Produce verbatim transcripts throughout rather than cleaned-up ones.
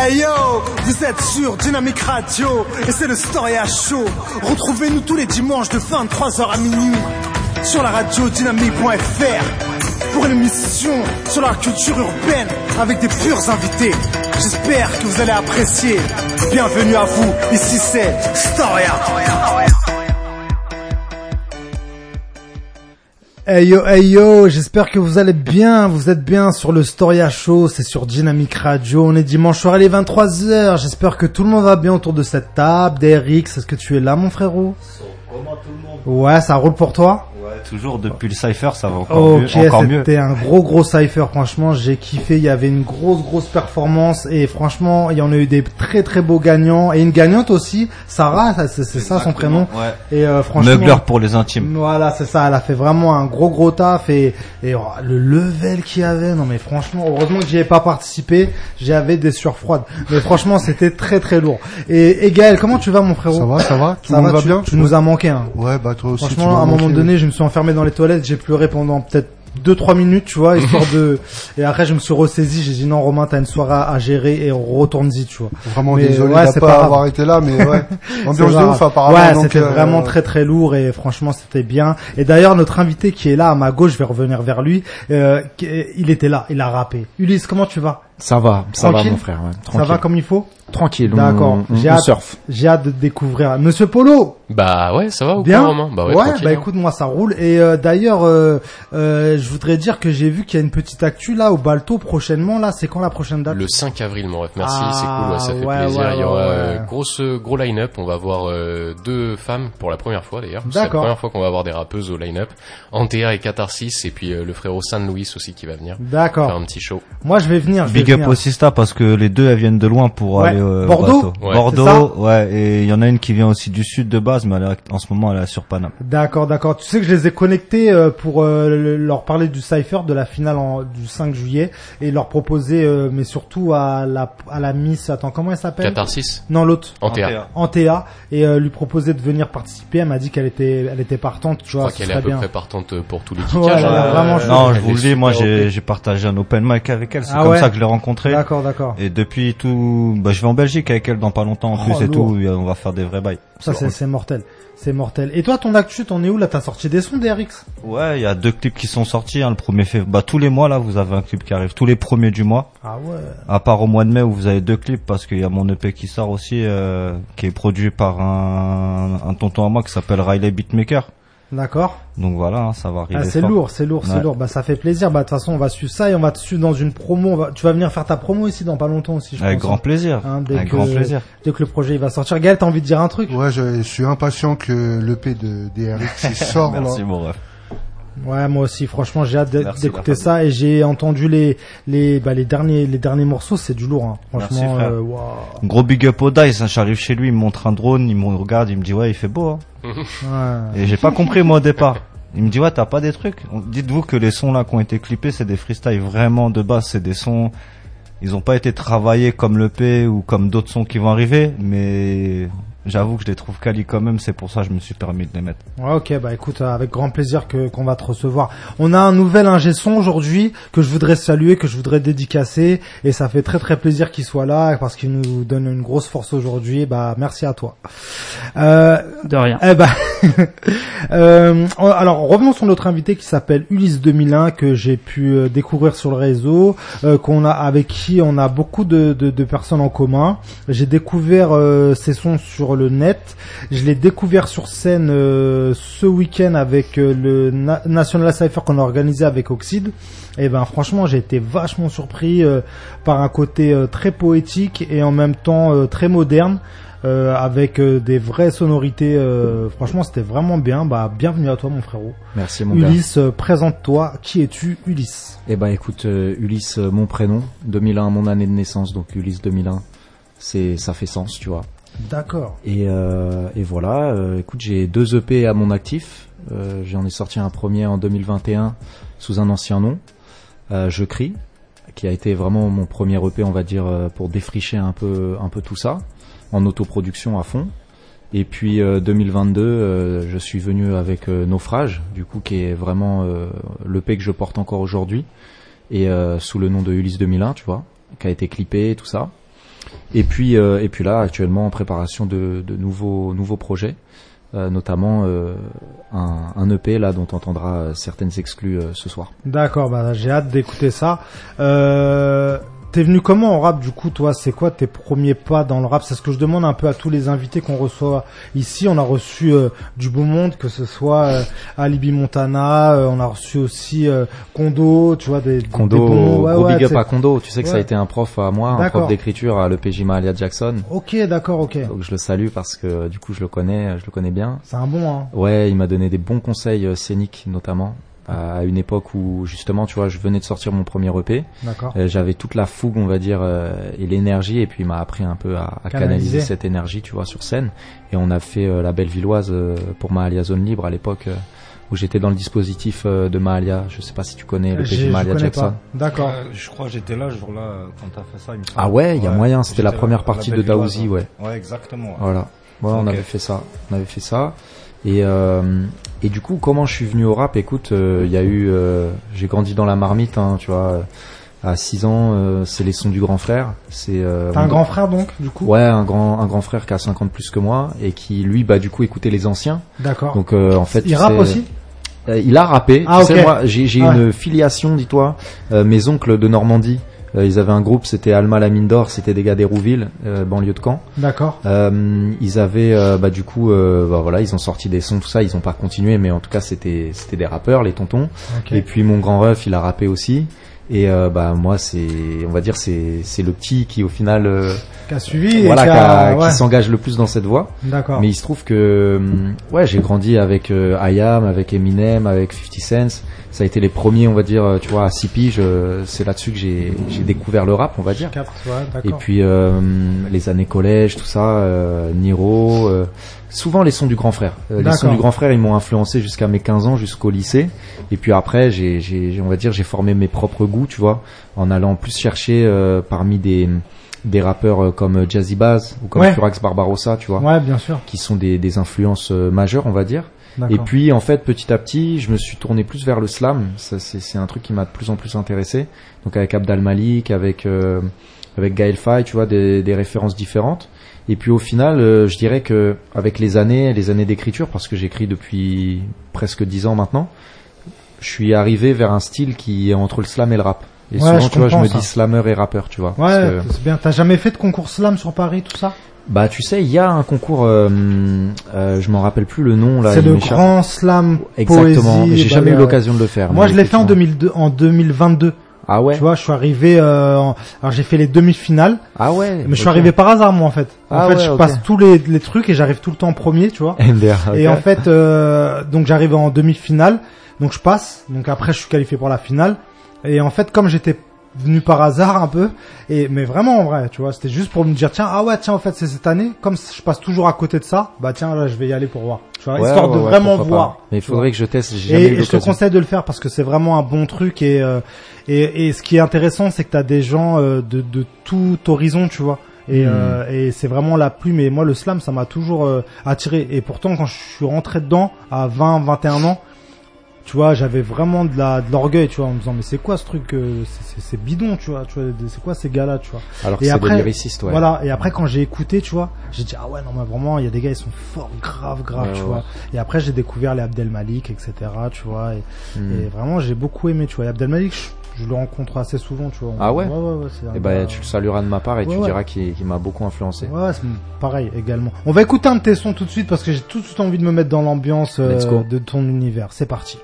Hey yo, vous êtes sur Dynamique Radio et c'est le Storia Show. Retrouvez-nous tous les dimanches de vingt-trois heures à minuit sur la radio dynamique point f r pour une émission sur la culture urbaine avec des purs invités. J'espère que vous allez apprécier. Bienvenue à vous, ici c'est Storia. Hey yo, hey yo, j'espère que vous allez bien, vous êtes bien sur le Storia Show, c'est sur Dynamique Radio, on est dimanche soir, il est vingt-trois heures, j'espère que tout le monde va bien autour de cette table. D R X, est-ce que tu es là mon frérot? Comment tout le monde? Ouais, ça roule pour toi? Ouais, toujours depuis le Cypher, ça va encore Ok, mieux. Encore mieux. C'était un gros gros Cypher, franchement, j'ai kiffé, il y avait une grosse grosse performance et franchement, il y en a eu des très très beaux gagnants et une gagnante aussi, Sarah, c'est, c'est ça son prénom. Ouais. Et euh, franchement, Meugler pour les intimes. Voilà, c'est ça, elle a fait vraiment un gros gros taf et, et oh, le level qu'il y avait, non mais franchement, heureusement que j'y ai pas participé, j'avais des sueurs froides. Mais franchement, c'était très très lourd. Et, et Gaël, comment tu vas mon frérot? Ça va, ça va, tout ça le monde va, va tu, bien. Tu nous as manqué hein. Ouais, bah toi aussi. Franchement, à un moment donné, je me suis enfermé dans les toilettes, j'ai pleuré pendant peut-être deux trois minutes, tu vois, histoire de. Et après, je me suis ressaisi, j'ai dit non, Romain, t'as une soirée à gérer et retourne-y, tu vois. Vraiment mais, désolé ouais, de pas avoir été là, mais ouais. Ambiance de ouf apparemment. Ouais, donc, c'était euh, vraiment très très lourd et franchement, c'était bien. Et d'ailleurs, notre invité qui est là à ma gauche, je vais revenir vers lui. Euh, il était là, il a rappé. Ulysse, comment tu vas? Ça va, ça Tranquille. va mon frère. Ouais. Ça va comme il faut? Tranquille. D'accord. On, on, j'ai on hâte, surfe. J'ai hâte de découvrir. Monsieur Polo. Bah ouais, ça va ou bien quoi, Romain? Bah ouais, ouais tranquille, bah hein. écoute, moi ça roule. Et euh, d'ailleurs, euh, euh, je voudrais dire que j'ai vu qu'il y a une petite actu là au Balto prochainement. Là, c'est quand la prochaine date? Le cinq avril, mon ref. Merci, Ah, c'est cool, ouais, ça fait ouais, plaisir. ouais, Il y aura ouais, euh, ouais. grosse, gros line-up. On va avoir euh, deux femmes pour la première fois d'ailleurs. C'est la D'accord. première fois qu'on va avoir des rappeuses au line-up. Antea et Catharsis et puis euh, le frérot San Luis aussi qui va venir D'accord. faire un petit show. Moi, je vais venir. Je Big vais up venir. au Sista parce que les deux elles viennent de loin pour Ouais. aller euh, Bordeaux au bateau. Ouais. Bordeaux, ouais, et il y en a une qui vient aussi du sud de base, mais elle est, en ce moment elle est sur Paname. D'accord, d'accord. Tu sais que je les ai connectés euh, pour euh, le- leur parler du Cypher de la finale en, du cinq juillet et leur proposer, euh, mais surtout à la à la Miss. Attends, comment elle s'appelle? Catharsis, Non, l'autre. Antea. Antea et euh, lui proposer de venir participer. Elle m'a dit qu'elle était, elle était partante. Tu Je vois, crois ce qu'elle est serait à peu bien. près partante pour tous les Ouais, kickages. elle a l'air hein. vraiment Euh, chaude. Non, je elle vous est le dis, moi super j'ai O P. j'ai partagé un open mic avec elle, c'est Ah comme ouais ça que je l'ai rencontrée. D'accord, d'accord. Et depuis tout, bah je vais en Belgique avec elle dans pas longtemps en Oh, plus et lourd. tout, et on va faire des vrais bails. Ça, c'est, c'est mortel. C'est mortel. Et toi, ton actu, t'en es où là? T'as sorti des sons, D R X? Ouais, il y a deux clips qui sont sortis, hein, le premier février. Bah tous les mois là, vous avez un clip qui arrive tous les premiers du mois. Ah ouais. À part au mois de mai où vous avez deux clips parce qu'il y a mon E P qui sort aussi, euh, qui est produit par un, un tonton à moi qui s'appelle Riley Beatmaker. D'accord. Donc voilà, hein, ça va arriver. Ah, c'est fort. lourd, c'est lourd, c'est Ouais. lourd. Bah, ça fait plaisir. Bah, de toute façon, on va suivre ça et on va te suivre dans une promo. On va- Tu vas venir faire ta promo ici dans pas longtemps aussi, je Avec pense. grand plaisir. Hein, dès Avec que- grand plaisir. Dès que le projet il va sortir. Gaël, t'as envie de dire un truc? Ouais, je, je suis impatient que l'E P de D R X il sort là. Merci mon ref. Ouais, moi aussi. Franchement, j'ai hâte d'é- Merci, d'écouter la ça et j'ai entendu les les bah les derniers les derniers morceaux. C'est du lourd. Hein. Franchement, Merci, frère. euh, waouh. Gros big up au Dice, hein, j'arrive chez lui, il me montre un drone, il me regarde, il me dit ouais, il fait beau. Hein. Ouais. Et j'ai pas compris moi au départ. Il me dit ouais, t'as pas des trucs. On- Dites-vous que les sons là qui ont été clippés, c'est des freestyles vraiment de base, c'est des sons. Ils ont pas été travaillés comme l'E P ou comme d'autres sons qui vont arriver, mais j'avoue que je les trouve quali quand même, c'est pour ça que je me suis permis de les mettre. Ouais, ok, bah écoute, euh, avec grand plaisir que qu'on va te recevoir. On a un nouvel ingé son aujourd'hui que je voudrais saluer, que je voudrais dédicacer, et ça fait très très plaisir qu'il soit là parce qu'il nous donne une grosse force aujourd'hui. Bah merci à toi. Euh, De rien. eh ben, euh, alors revenons sur notre invité qui s'appelle Ulysse deux mille un que j'ai pu euh, découvrir sur le réseau, euh, qu'on a avec qui on a beaucoup de, de, de personnes en commun. J'ai découvert euh, ses sons sur le net. Je l'ai découvert sur scène euh, ce week-end avec euh, le Na- National Cypher qu'on a organisé avec Oxide. Et ben franchement j'ai été vachement surpris euh, par un côté euh, très poétique et en même temps euh, très moderne. Euh, avec euh, des vraies sonorités, euh, franchement c'était vraiment bien. Bah bienvenue à toi mon frérot. Merci mon gars. Ulysse, euh, présente-toi. Qui es-tu, Ulysse? Eh ben écoute, euh, Ulysse, euh, mon prénom, deux mille un, mon année de naissance, donc Ulysse deux mille un, c'est ça fait sens, tu vois. D'accord. Et, euh, et voilà, euh, écoute, j'ai deux E P à mon actif. Euh, j'en ai sorti un premier en deux mille vingt et un sous un ancien nom, euh, Je crie, qui a été vraiment mon premier E P, on va dire, euh, pour défricher un peu, un peu tout ça, en autoproduction à fond. Et puis euh, deux mille vingt-deux, euh, je suis venu avec euh, Naufrage, du coup, qui est vraiment euh, l'E P que je porte encore aujourd'hui, et euh, sous le nom de Ulysse deux mille un, tu vois, qui a été clippé et tout ça. Et puis euh, et puis là actuellement en préparation de, de nouveaux nouveaux projets, euh, notamment euh, un, un E P là dont on entendra certaines exclus euh, ce soir. D'accord, bah j'ai hâte d'écouter ça. Euh, t'es venu comment en rap du coup toi? C'est quoi tes premiers pas dans le rap? C'est ce que je demande un peu à tous les invités qu'on reçoit ici. On a reçu euh, du beau monde, que ce soit euh, Alibi Montana, euh, on a reçu aussi euh, Kondo, tu vois des Kondo, des bons... ouais, gros ouais, big up t'sais... à Kondo. Tu sais que ouais. ça a été un prof à moi, un D'accord. prof d'écriture à l'E P J Mahalia Jackson. Ok, d'accord, ok. Donc je le salue parce que du coup je le connais, je le connais bien. C'est un bon, hein. Ouais, il m'a donné des bons conseils euh, scéniques notamment. À une époque où justement tu vois je venais de sortir mon premier E P, D'accord. euh, j'avais toute la fougue on va dire euh, et l'énergie, et puis il m'a appris un peu à, à canaliser cette énergie tu vois sur scène, et on a fait euh, la Bellevilloise euh, pour Mahalia Zone Libre à l'époque euh, où j'étais dans le dispositif euh, de Mahalia. Je sais pas si tu connais le P J Mahalia Jackson. Pas. D'accord. Euh, je crois que j'étais là ce jour-là euh, quand t'as fait ça. Il me semble. Ah ouais, il y a ouais, moyen, c'était la première là, partie la de Daouzi, ouais. Ouais, exactement. Ouais. Voilà. Ouais, on okay. avait fait ça. On avait fait ça. Et euh, et du coup, comment je suis venu au rap? Écoute, il euh, y a eu, euh, j'ai grandi dans la marmite, hein, tu vois. À six ans, euh, c'est les sons du grand frère. C'est. Euh, T'as un grand frère donc, du coup? Ouais, un grand un grand frère qui a cinquante plus que moi et qui lui, bah du coup, écoutait les anciens. D'accord. Donc euh, en fait, il rappe sais, aussi. Euh, il a rappé. Ah, tu okay. sais, moi, j'ai j'ai ah. une filiation, dis-toi. Euh, mes oncles de Normandie. Euh, ils avaient un groupe, c'était Alma la mine d'or, c'était des gars d'Hérouville, euh, banlieue de Caen. D'accord. Euh, ils avaient, euh, bah du coup, euh, bah voilà, ils ont sorti des sons, tout ça. Ils ont pas continué, mais en tout cas, c'était c'était des rappeurs, les tontons. Okay. Et puis mon grand ref, il a rappé aussi. Et euh, bah moi, c'est, on va dire, c'est c'est le petit qui au final, euh, qui a suivi, voilà, et qui, a, ouais. qui s'engage le plus dans cette voie. D'accord. Mais il se trouve que, ouais, j'ai grandi avec euh, I A M, avec Eminem, avec fifty Cent. Ça a été les premiers, on va dire, tu vois, à six piges. C'est là-dessus que j'ai j'ai découvert le rap, on va dire. Capte, ouais, et puis euh, les années collège, tout ça, euh, Niro, euh, souvent les sons du grand frère. Euh, les sons du grand frère, ils m'ont influencé jusqu'à mes quinze ans, jusqu'au lycée. Et puis après, j'ai, j'ai, on va dire, j'ai formé mes propres goûts, tu vois, en allant plus chercher euh, parmi des des rappeurs comme Jazzy Bass ou comme ouais. Furax Barbarossa, tu vois. Ouais, bien sûr. Qui sont des des influences majeures, on va dire. Et puis en fait petit à petit je me suis tourné plus vers le slam. Ça, c'est, c'est un truc qui m'a de plus en plus intéressé. Donc avec Abd al-Malik, avec euh, avec Gaël Faye, tu vois, des, des références différentes. Et puis au final euh, je dirais que avec les années les années d'écriture, parce que j'écris depuis presque dix ans maintenant, je suis arrivé vers un style qui est entre le slam et le rap. Et ouais, souvent tu vois je me ça. dis slammer et rappeur, tu vois. Ouais, que... c'est bien. T'as jamais fait de concours slam sur Paris, tout ça? Bah tu sais, il y a un concours, euh, euh, je m'en rappelle plus le nom là. C'est le grand slam. Exactement. Poésie, j'ai bah, jamais euh, eu l'occasion de le faire. Moi, je l'ai fait en deux mille deux, en deux mille vingt-deux. Ah ouais. Tu vois, je suis arrivé. Euh, en... Alors j'ai fait les demi-finales. Ah ouais. Mais okay. je suis arrivé par hasard moi en fait. En ah fait, ouais, je okay. passe tous les, les trucs et j'arrive tout le temps en premier, tu vois. M D R, okay. Et en fait, euh, donc j'arrive en demi-finale. Donc je passe. Donc après, je suis qualifié pour la finale. Et en fait, comme j'étais venu par hasard un peu, et mais vraiment en vrai, tu vois, c'était juste pour me dire tiens, ah ouais, tiens, en fait c'est cette année, comme je passe toujours à côté de ça, bah tiens là je vais y aller pour voir, tu vois, ouais, histoire ouais, de ouais, vraiment voir. Pas. Mais il faudrait vois. que je teste. J'ai jamais et, eu et je te conseille de le faire parce que c'est vraiment un bon truc, et euh, et, et ce qui est intéressant, c'est que t'as des gens euh, de de tout horizon, tu vois. Et, mmh. euh, et c'est vraiment la plume. Et moi le slam, ça m'a toujours euh, attiré. Et pourtant quand je suis rentré dedans à vingt, vingt et un ans, tu vois, j'avais vraiment de la de l'orgueil, tu vois, en me disant mais c'est quoi ce truc, euh, c'est, c'est, c'est bidon, tu vois, tu vois, c'est quoi ces gars-là, tu vois. Alors que et c'est après, des lyricistes, ouais. Voilà. Et après quand j'ai écouté, tu vois, j'ai dit ah ouais non mais vraiment il y a des gars ils sont forts, grave, grave, ouais, tu ouais. vois. Et après j'ai découvert les Abd al-Malik, et cetera. Tu vois. Et, mmh. et vraiment j'ai beaucoup aimé, tu vois. Et Abd al-Malik, je, je le rencontre assez souvent, tu vois. Ah ouais. Ouais ouais ouais. C'est et bah gars... tu le salueras de ma part et ouais, tu ouais. diras qu'il, qu'il m'a beaucoup influencé. Ouais, c'est pareil également. On va écouter un de tes sons tout de suite parce que j'ai tout de suite envie de me mettre dans l'ambiance euh, de ton univers. C'est parti.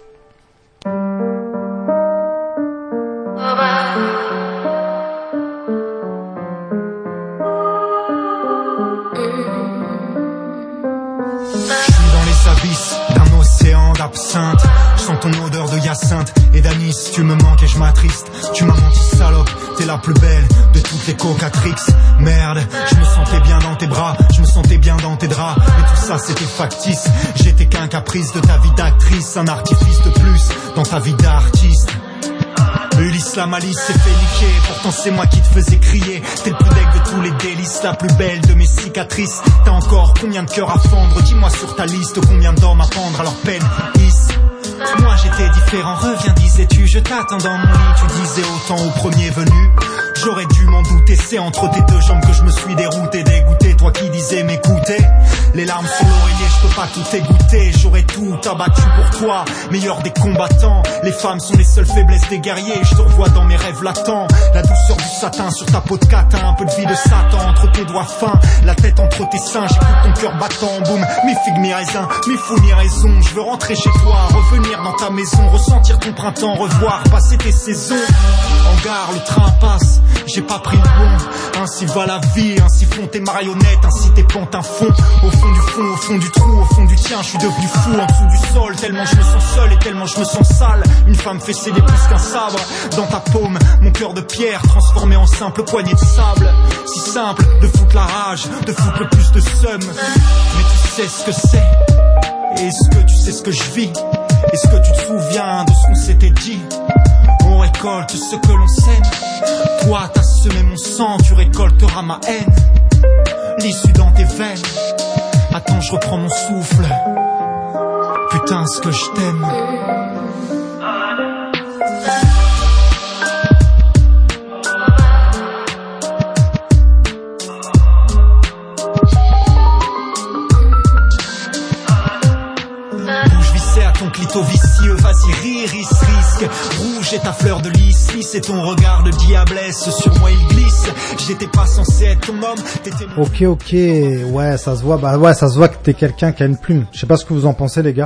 D'un océan d'absinthe, je sens ton odeur de hyacinthe et d'anis. Tu me manques et je m'attriste. Tu m'as menti, salope, t'es la plus belle de toutes les cocatrix. Merde, je me sentais bien dans tes bras, je me sentais bien dans tes draps, mais tout ça c'était factice. J'étais qu'un caprice de ta vie d'actrice, un artifice de plus dans ta vie d'artiste. Ulysse la malice s'est fait niquer, pourtant c'est moi qui te faisais crier. T'es le plus deg de tous les délices, la plus belle de mes cicatrices. T'as encore combien de cœurs à fendre, dis-moi sur ta liste combien d'hommes à pendre à leur peine. Is. Moi j'étais différent, reviens disais-tu, je t'attends dans mon lit, tu disais autant au premier venu. J'aurais dû m'en douter, c'est entre tes deux jambes que je me suis dérouté, dégoûté. Toi qui disais m'écouter, les larmes sur l'oreiller, je peux pas tout égoutter. J'aurais tout abattu pour toi, meilleur des combattants. Les femmes sont les seules faiblesses des guerriers. Je te revois dans mes rêves latents, la douceur du satin sur ta peau de catin, un peu de vie de Satan entre tes doigts fins, la tête entre tes seins. J'écoute ton cœur battant, boum, mi figue mi raisin, mi fou mi raison. Je veux rentrer chez toi, revenir dans ta maison, ressentir ton printemps, revoir passer tes saisons. En gare, le train passe, j'ai pas pris le bon. Ainsi va la vie, ainsi font tes marionnettes, ainsi tes pantins font. Au fond du fond, au fond du trou, au fond du tien, je suis devenu fou en dessous du sol. Tellement je me sens seul et tellement je me sens sale. Une femme fait céder plus qu'un sabre. Dans ta paume, mon cœur de pierre transformé en simple poignée de sable. Si simple de foutre la rage, de foutre le plus de seum. Mais tu sais ce que c'est, et est-ce que tu sais ce que je vis? Est-ce que tu te souviens de ce qu'on s'était dit? On récolte ce que l'on sème. Toi t'as semé mon sang, tu récolteras ma haine. L'issue dans tes veines. Attends, je reprends mon souffle. Putain, ce que je t'aime. Ton clito vicieux, vas-y rire, il se risque. Rouge est ta fleur de lys, lys et ton regard de diablesse sur moi il glisse. J'étais pas censé être ton homme, t'étais mon... Ok, ok, ouais, ça se voit, bah ouais, ça se voit que t'es quelqu'un qui a une plume. Je sais pas ce que vous en pensez, les gars.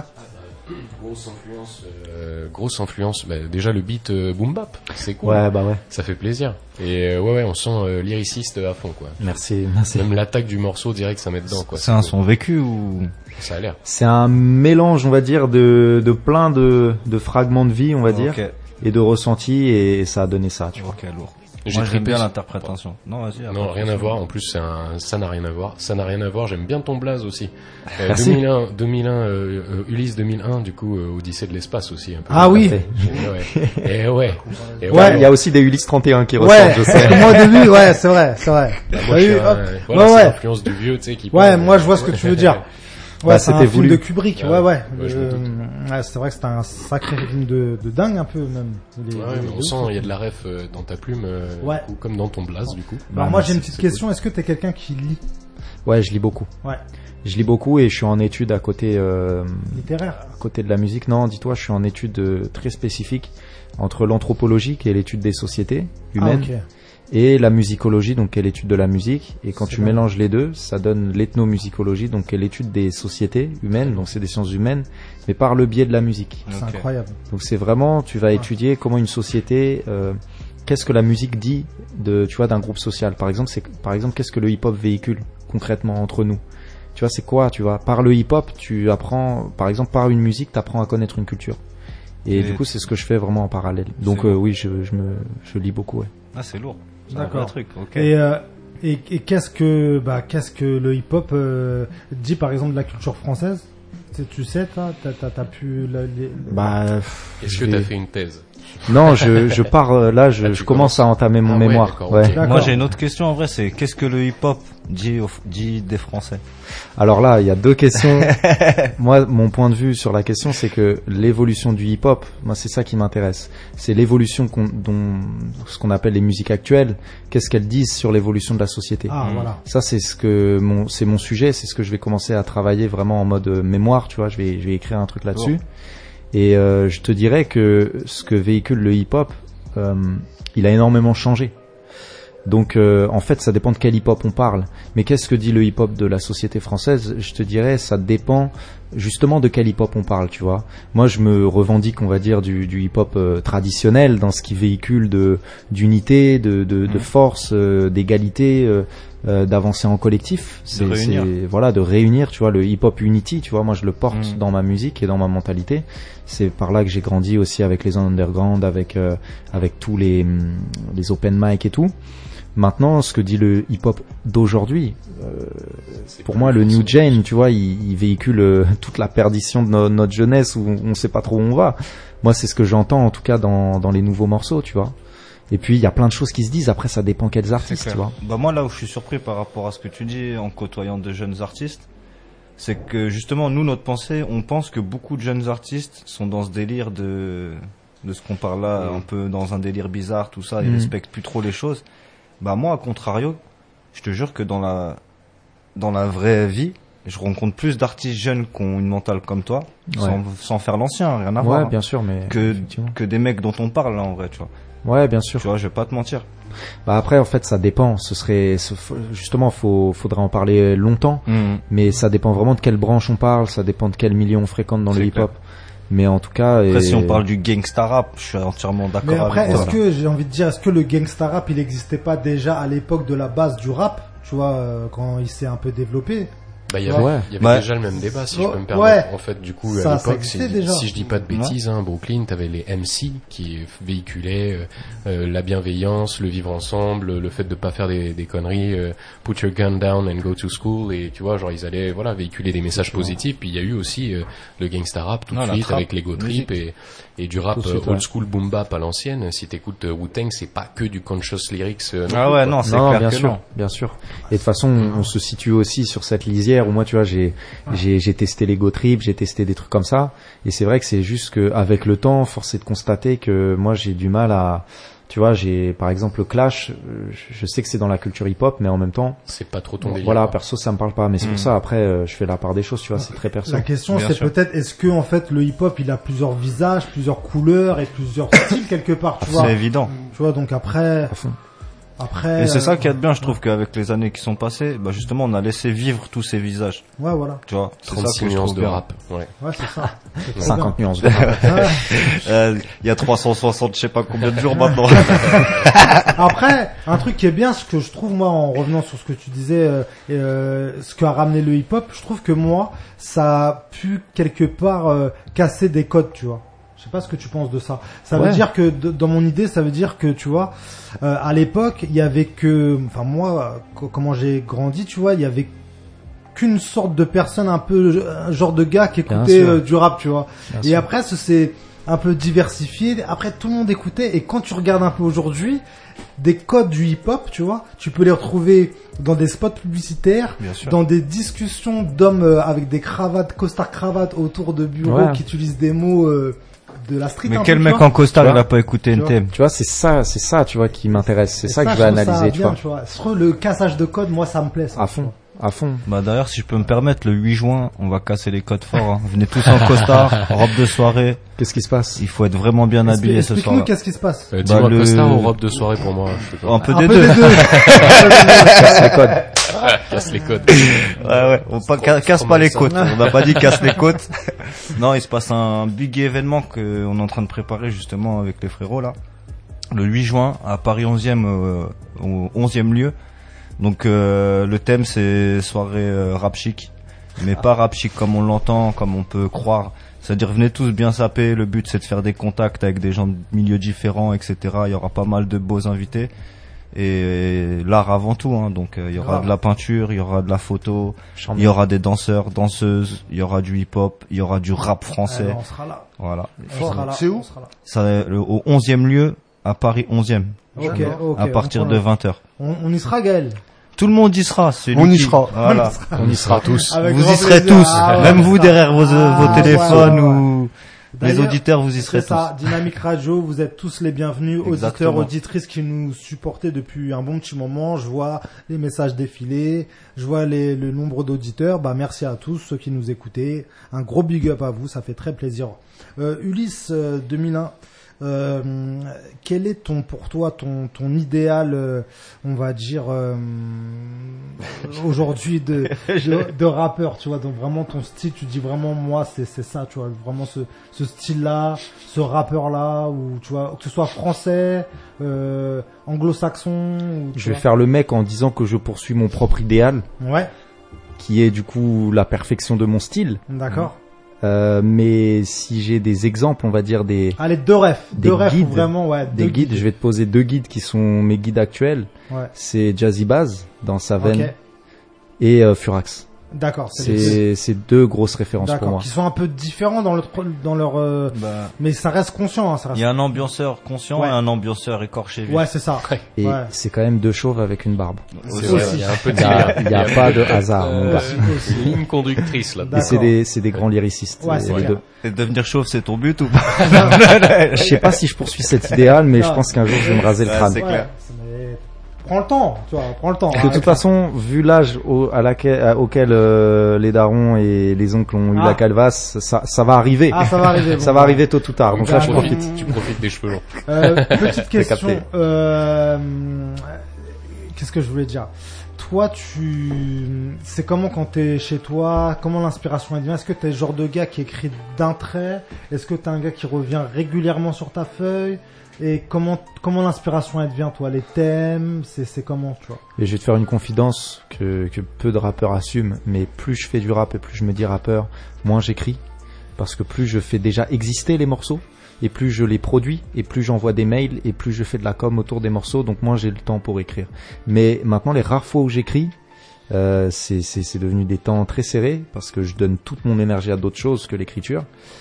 Grosse influence, euh, grosse influence. Bah, déjà le beat euh, boom bap, c'est cool. Ouais, bah ouais. Ça fait plaisir. Et euh, ouais, ouais, on sent euh, lyriciste à fond, quoi. Merci, merci. Même l'attaque du morceau, direct, ça met dedans, quoi. C'est un son vécu ou ça a l'air. C'est un mélange, on va dire, de, de plein de, de fragments de vie, on va dire, okay. et de ressentis, et ça a donné ça, tu vois. Ok, lourd. J'ai Moi, j'aime bien plus... l'interprétation. Non, vas-y. Non, rien à voir. En plus, c'est un, ça n'a rien à voir. Ça n'a rien à voir. J'aime bien ton blaze aussi. Euh, Merci. deux mille un, deux mille un, euh, euh, Ulysse deux mille un, du coup, euh, Odyssée de l'espace aussi, un peu. Ah oui. Ouais. Et ouais. Et Ouais, il y a aussi des Ulysse trente et un qui Ouais, ressortent, je sais. moi au début, ouais, c'est vrai, c'est vrai. Bah, Bah moi, je suis oui, un- hop. voilà, Ouais, c'est ouais. l'influence du vieux, tu sais, qui Ouais, parle. moi je vois ce que tu veux dire. Ouais, Bah, c'est un c'était film voulu. de Kubrick, ouais, ouais. Ouais, je me Euh, ouais, c'est vrai que c'était un sacré film de, de dingue un peu même. Les- Ouais, les- mais les on deux. sent, il y a de la ref euh, dans ta plume, euh, Ouais. du coup, comme dans ton blaze, du coup. Alors Bah, moi j'ai une merci, petite question, est-ce que t'es quelqu'un qui lit Ouais, je lis beaucoup. Ouais. Je lis beaucoup et je suis en études à côté, euh, littéraire? à côté de la musique. Non, dis-toi, je suis en études euh, très spécifiques entre l'anthropologie, qui est l'étude des sociétés humaines, Ah, ok. et la musicologie, donc qui est l'étude de la musique. Et quand C'est tu bon. mélanges les deux, ça donne l'ethnomusicologie, donc qui est l'étude des sociétés humaines, donc c'est des sciences humaines, mais par le biais de la musique. C'est Ok. incroyable. Donc c'est vraiment, tu vas étudier comment une société, euh, qu'est-ce que la musique dit de, tu vois, d'un groupe social. Par exemple, c'est, par exemple, qu'est-ce que le hip-hop véhicule concrètement entre nous. Tu vois, c'est quoi, tu vois. Par le hip-hop, tu apprends, par exemple, par une musique, tu apprends à connaître une culture. Et, Et du coup, c'est ce que je fais vraiment en parallèle. Donc C'est euh, bon. oui, je, je me, je lis beaucoup, ouais. Ah, c'est lourd. C'est un D'accord. vrai truc. Ok. Et, euh, et, et qu'est-ce que, bah, qu'est-ce que le hip-hop euh, dit par exemple de la culture française? Tu tu sais, toi, t'as, t'as, t'as pu la- les... Bah, pff, Est-ce je que vais- t'as fait une thèse? Non, je, je pars euh, là, je, Ah, tu je commence à entamer mon Ah ouais, mémoire. d'accord, Ouais. ok. D'accord. Moi, j'ai une autre question en vrai, c'est qu'est-ce que le hip-hop dit, au- dit des Français? Alors là, il y a deux questions. Moi, mon point de vue sur la question, c'est que l'évolution du hip-hop, moi, c'est ça qui m'intéresse. C'est l'évolution qu'on, dont ce qu'on appelle les musiques actuelles. Qu'est-ce qu'elles disent sur l'évolution de la société. Ah, voilà. Ça, c'est ce que mon, c'est mon sujet, c'est ce que je vais commencer à travailler vraiment en mode euh, mémoire. Tu vois, je vais, je vais écrire un truc là-dessus. Et euh, je te dirais que ce que véhicule le hip-hop, euh, il a énormément changé. Donc euh, en fait ça dépend de quel hip-hop on parle. Mais qu'est-ce que dit le hip-hop de la société française? Je te dirais ça dépend justement de quel hip-hop on parle, tu vois. Moi je me revendique, on va dire, du, du hip-hop euh, traditionnel dans ce qui véhicule de d'unité, de, de, de force, euh, d'égalité, euh, euh, d'avancer en collectif. C'est, réunir. c'est- voilà, de réunir, tu vois, le hip-hop unity, tu vois. Moi je le porte Mm. dans ma musique et dans ma mentalité. C'est par là que j'ai grandi aussi avec les underground, avec euh, avec tous les hum, les open mic et tout. Maintenant, ce que dit le hip-hop d'aujourd'hui, euh, C'est pour pas moi, le forcément- New Gen, tu vois, il, il véhicule euh, toute la perdition de no- notre jeunesse où on sait pas trop où on va. Moi, c'est ce que j'entends, en tout cas, dans, dans les nouveaux morceaux, tu vois. Et puis, il y a plein de choses qui se disent. Après, ça dépend quels C'est artistes, clair. tu vois. Bah moi là où je suis surpris par rapport à ce que tu dis en côtoyant de jeunes artistes, c'est que justement nous notre pensée, on pense que beaucoup de jeunes artistes sont dans ce délire de de ce qu'on parle là, Mm. un peu dans un délire bizarre, tout ça, ils Mm. respectent plus trop les choses. Bah moi, à contrario, je te jure que dans la dans la vraie vie, je rencontre plus d'artistes jeunes qui ont une mentale comme toi, Ouais. sans, sans faire l'ancien, rien à Ouais, voir. hein, bien sûr, mais que effectivement. que des mecs dont on parle là en vrai, tu vois. Ouais, bien sûr. Tu vois, je vais pas te mentir. Bah après, en fait, ça dépend. Ce serait, ce- faut- justement, faut, faudrait en parler longtemps. Mais ça dépend vraiment de quelle branche on parle. Ça dépend de quel milieu on fréquente dans C'est le hip-hop. Mais en tout cas, Après, et- si on parle du gangsta rap, je suis entièrement d'accord Mais après, avec est-ce toi. que, j'ai envie de dire, est-ce que le gangsta rap, il n'existait pas déjà à l'époque de la base du rap, tu vois, euh, quand il s'est un peu développé? Bah, il y avait, Ouais. il y avait Ouais. déjà le même débat, si Ouais. je peux me permettre. Ouais. En fait, du coup, Ça, à ça l'époque, existait si, déjà. si je dis pas de bêtises, hein, Brooklyn, t'avais les M C qui véhiculaient euh, euh, la bienveillance, le vivre ensemble, le fait de pas faire des, des conneries, euh, put your gun down and go to school, et tu vois, genre ils allaient, voilà, véhiculer des messages positifs. Puis il y a eu aussi euh, le gangsta rap tout de Non, la suite trap, avec les Go Trip et, et du rap Tout de suite, euh, old ouais. school boom bap à l'ancienne. Si t'écoutes euh, Wu-Tang, c'est pas que du conscious lyrics. euh, non Ah plus, ouais, quoi. non, c'est non, clair bien que sûr, non. bien sûr. Et de toute façon, on se situe aussi sur cette lisière où moi, tu vois, j'ai, j'ai, j'ai testé les Go Trip, j'ai testé des trucs comme ça. Et c'est vrai que c'est juste que avec le temps, force est de constater que moi, j'ai du mal à, tu vois, j'ai, par exemple, le Clash, euh, je sais que c'est dans la culture hip-hop, mais en même temps, C'est pas trop ton délire. voilà, quoi. perso, ça me parle pas. Mais c'est Mm. pour ça, après, euh, je fais la part des choses, tu vois, c'est très perso. La question, Bien c'est sûr. peut-être, est-ce que, en fait, le hip-hop, il a plusieurs visages, plusieurs couleurs et plusieurs styles quelque part, tu vois? C'est évident. Tu vois, donc après, À fond. après. Et c'est euh, ça qui est bien, je trouve qu'avec les années qui sont passées, bah justement, on a laissé vivre tous ces visages. Ouais, voilà. Tu vois, c'est ça trente-six que je nuances trouve de bien. rap. Ouais. Ouais, c'est ça. C'est trop cinquante nuances. de- bien. Ouais. Euh, Il y a trois cent soixante, je sais pas combien de jours maintenant. Après, un truc qui est bien, ce que je trouve moi en revenant sur ce que tu disais, euh, euh, ce qu'a ramené le hip-hop, je trouve que moi, ça a pu quelque part euh, casser des codes, tu vois. Je sais pas ce que tu penses de ça. Ça veut Ouais. dire que de- dans mon idée, ça veut dire que tu vois, euh, à l'époque, il y avait que, enfin moi, co- comment j'ai grandi, tu vois, il y avait qu'une sorte de personne, un peu un genre de gars qui Bien écoutait sûr. euh, du rap, tu vois. Bien Et sûr. après, ça s'est un peu diversifié. Après, tout le monde écoutait. Et quand tu regardes un peu aujourd'hui, des codes du hip-hop, tu vois, tu peux les retrouver dans des spots publicitaires, Bien sûr. dans des discussions d'hommes euh, avec des cravates, costards cravates autour de bureaux Ouais. qui utilisent des mots euh, de la street. Mais un quel peu, tu mec vois. en costard, Tu il vois a pas écouté Tu N vois. T M? Tu vois, c'est ça, c'est ça, tu vois, qui m'intéresse. C'est Et ça que je vais trouve ça analyser, tu bien, vois. tu vois. Je trouve le cassage de code, moi, ça me plaît. Ça, À tu fond, vois. à fond. Bah d'ailleurs, si je peux me permettre, le huit juin, on va casser les codes forts. Hein. Venez tous en costard, robe de soirée. Qu'est-ce qui se passe? Il faut être vraiment bien habillé ce Explique-nous soir-là. qu'est-ce qui se passe. Euh, Dis-moi Bah, le- costard ou robe de soirée pour moi. Je sais pas. Un peu Un des peu deux. des deux. Casse les codes. Casse les codes. Ouais, ouais. On pas, trop- ca- casse trop pas les malsain. côtes. On n'a pas dit casse les côtes. Non, il se passe un big événement qu'on est en train de préparer justement avec les frérots là. Le huit juin à Paris onzième, euh, au onzième lieu. Donc euh, le thème c'est soirée euh, rap chic, mais pas rap chic comme on l'entend, comme on peut croire. C'est-à-dire venez tous bien saper. Le but c'est de faire des contacts avec des gens de milieux différents, et cetera. Il y aura pas mal de beaux invités et l'art avant tout. Hein. Donc euh, il y aura Grave. de la peinture, il y aura de la photo, Chante il y aura des danseurs, danseuses, il y aura du hip-hop, il y aura du rap français. Alors, on sera là. Voilà. On sera là. C'est où On sera là. Ça le- au onzième lieu à Paris onzième Ok, ok. à partir on de prend- vingt heures. On, on y sera, Gaël. Tout le monde y sera. c'est On lui y qui- sera. Voilà. On y sera tous. Avec Vous grand y serez plaisir. tous, Ah ouais, même c'est vous ça. derrière vos, Ah, vos ouais, téléphones ouais, ouais. ou les D'ailleurs, auditeurs, vous y serez C'est tous. ça, Dynamique Radio, vous êtes tous les bienvenus, auditeurs, Exactement. auditrices qui nous supportez depuis un bon petit moment. Je vois les messages défiler, je vois les, le nombre d'auditeurs. Bah merci à tous ceux qui nous écoutez. Un gros big up à vous, ça fait très plaisir. Euh, Ulysse euh, deux mille un, euh, quel est ton pour toi ton ton idéal, euh, on va dire euh, aujourd'hui de, de de rappeur, tu vois, donc vraiment ton style, tu dis vraiment moi c'est c'est ça, tu vois, vraiment ce ce style là, ce rappeur là, ou tu vois, que ce soit français, euh, anglo-saxon, ou, tu Je vais vois. faire le mec en disant que je poursuis mon propre idéal, Ouais, qui est du coup la perfection de mon style. d'accord. Euh, mais si j'ai des exemples, on va dire des Allez, deux refs, Des deux refs guides. ou vraiment ouais, des deux guides, je vais te poser deux guides qui sont mes guides actuels. Ouais. C'est Jazzy Baz dans sa veine Ok. et euh, Furax. D'accord, c'est les- C'est c'est deux grosses références pour d'accord, moi. qui sont un peu différents dans leur dans leur euh, Bah, mais ça reste conscient, hein, ça il reste. y a un ambianceur conscient Ouais. et un ambianceur écorché vif. Ouais, c'est ça. Et Ouais. c'est quand même deux chauves avec une barbe. C'est Aussi. vrai, il y a un peu de Il y a, il y a pas de hasard, mon Euh, gars. Aussi. ligne conductrice là. Et c'est D'accord. des c'est des grands lyricistes. Ouais, les c'est deux. clair. Et devenir chauve, c'est ton but ou pas? Je sais pas si je poursuis cet idéal, mais je Non. pense qu'un jour je vais me raser le Ouais, crâne. c'est Ouais, clair. ça m'est- prends le temps, tu vois, prends le temps. De toute façon, vu l'âge au, à laquelle, à- auquel euh, les darons et les oncles ont eu Ah. la calvasse, ça, ça va arriver. Ah, ça va arriver. bon, ça va bah. arriver tôt ou tard. Donc là, je Ah, profite. Tu profites des cheveux longs. Euh, petite question. capté. Euh, qu'est-ce que je voulais dire? Toi, tu, c'est comment quand t'es chez toi? Comment l'inspiration elle vient? Est-ce que t'es le genre de gars qui écrit d'un trait? Est-ce que t'es un gars qui revient régulièrement sur ta feuille? Et comment, comment l'inspiration elle vient, toi? Les thèmes, c'est, c'est comment, tu vois? Et je vais te faire une confidence que, que peu de rappeurs assument, mais plus je fais du rap et plus je me dis rappeur, moins j'écris. Parce que plus je fais déjà exister les morceaux, et plus je les produis, et plus j'envoie des mails, et plus je fais de la com autour des morceaux, donc moins j'ai le temps pour écrire. Mais maintenant, les rares fois où j'écris, euh, c'est, c'est, c'est devenu des temps très serrés, parce que je donne toute mon énergie à d'autres choses que l'écriture.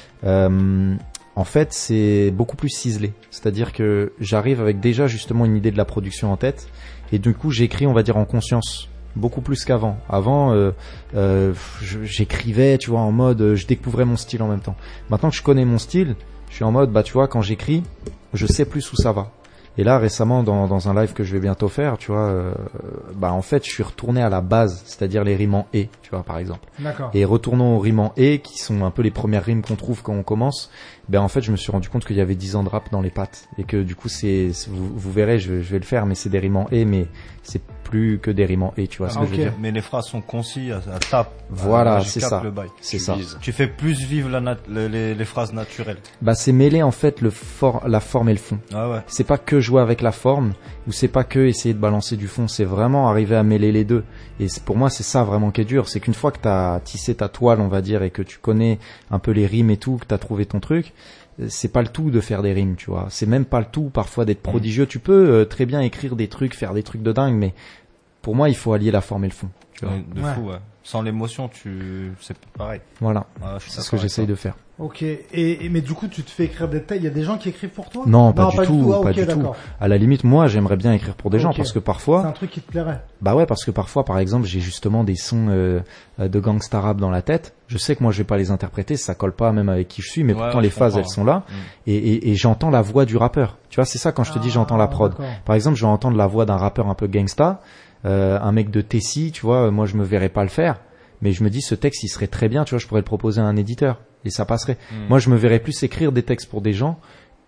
Euh, en fait, c'est beaucoup plus ciselé. C'est-à-dire que j'arrive avec déjà justement une idée de la production en tête, et du coup, j'écris, on va dire, en conscience. Beaucoup plus qu'avant. Avant, euh, euh, je- j'écrivais, tu vois, en mode, euh, je découvrais mon style en même temps. Maintenant que je connais mon style, je suis en mode, bah, tu vois, quand j'écris, je sais plus où ça va. Et là, récemment, dans, dans un live que je vais bientôt faire, tu vois, euh, bah, en fait, je suis retourné à la base, c'est-à-dire les rimes en et, tu vois, par exemple. D'accord. Et retournons aux rimes en et, qui sont un peu les premières rimes qu'on trouve quand on commence. Ben en fait, je me suis rendu compte qu'il y avait dix ans de rap dans les pattes et que du coup, c'est, c'est- vous, vous verrez, je, je vais le faire, mais c'est des rimes en et, mais c'est plus que des rimes en et, tu vois ce Ah, que ok. je veux dire. Mais les phrases sont concis, à, à tape. Voilà, Ah, je c'est capte ça. le bail. C'est Tu ça. vises. Tu fais plus vivre la nat- les, les, les phrases naturelles. Bah c'est mêler en fait le for, la forme et le fond. Ah ouais. C'est pas que jouer avec la forme ou c'est pas que essayer de balancer du fond, c'est vraiment arriver à mêler les deux. Et c'est- pour moi, c'est ça vraiment qui est dur, c'est qu'une fois que t'as tissé ta toile, on va dire, et que tu connais un peu les rimes et tout, que t'as trouvé ton truc, euh, c'est pas le tout de faire des rimes, tu vois. C'est même pas le tout parfois d'être prodigieux. Tu peux euh, très bien écrire des trucs, faire des trucs de dingue, mais pour moi, il faut allier la forme et le fond. Tu vois. Ouais, de Ouais. fou, ouais. Sans l'émotion, tu, c'est pareil. Voilà, Ah, je suis c'est ce d'accord que avec j'essaye toi. de faire. Ok. Et, et- mais du coup, tu te fais écrire des textes. Il y a des gens qui écrivent pour toi? Non, pas du tout, Ah, pas ok, du tout. d'accord. À la limite, moi, j'aimerais bien écrire pour des gens Ok. parce que C'est parfois, un truc qui te plairait. bah ouais, parce que parfois, par exemple, j'ai justement des sons euh, euh, de gangsta rap dans la tête. Je sais que moi, je vais pas les interpréter, ça colle pas même avec qui je suis, mais Ouais, pourtant ouais, les je phases, comprends, elles sont là, Mm. et, et, et j'entends la voix du rappeur. Tu vois, c'est ça quand je te dis j'entends la Ah, prod. d'accord. Par exemple, je vais entendre la voix d'un rappeur un peu gangsta, euh, un mec de Tessie, tu vois, moi je me verrais pas le faire, mais je me dis ce texte il serait très bien, tu vois, je pourrais le proposer à un éditeur et ça passerait. Mm. Moi je me verrais plus écrire des textes pour des gens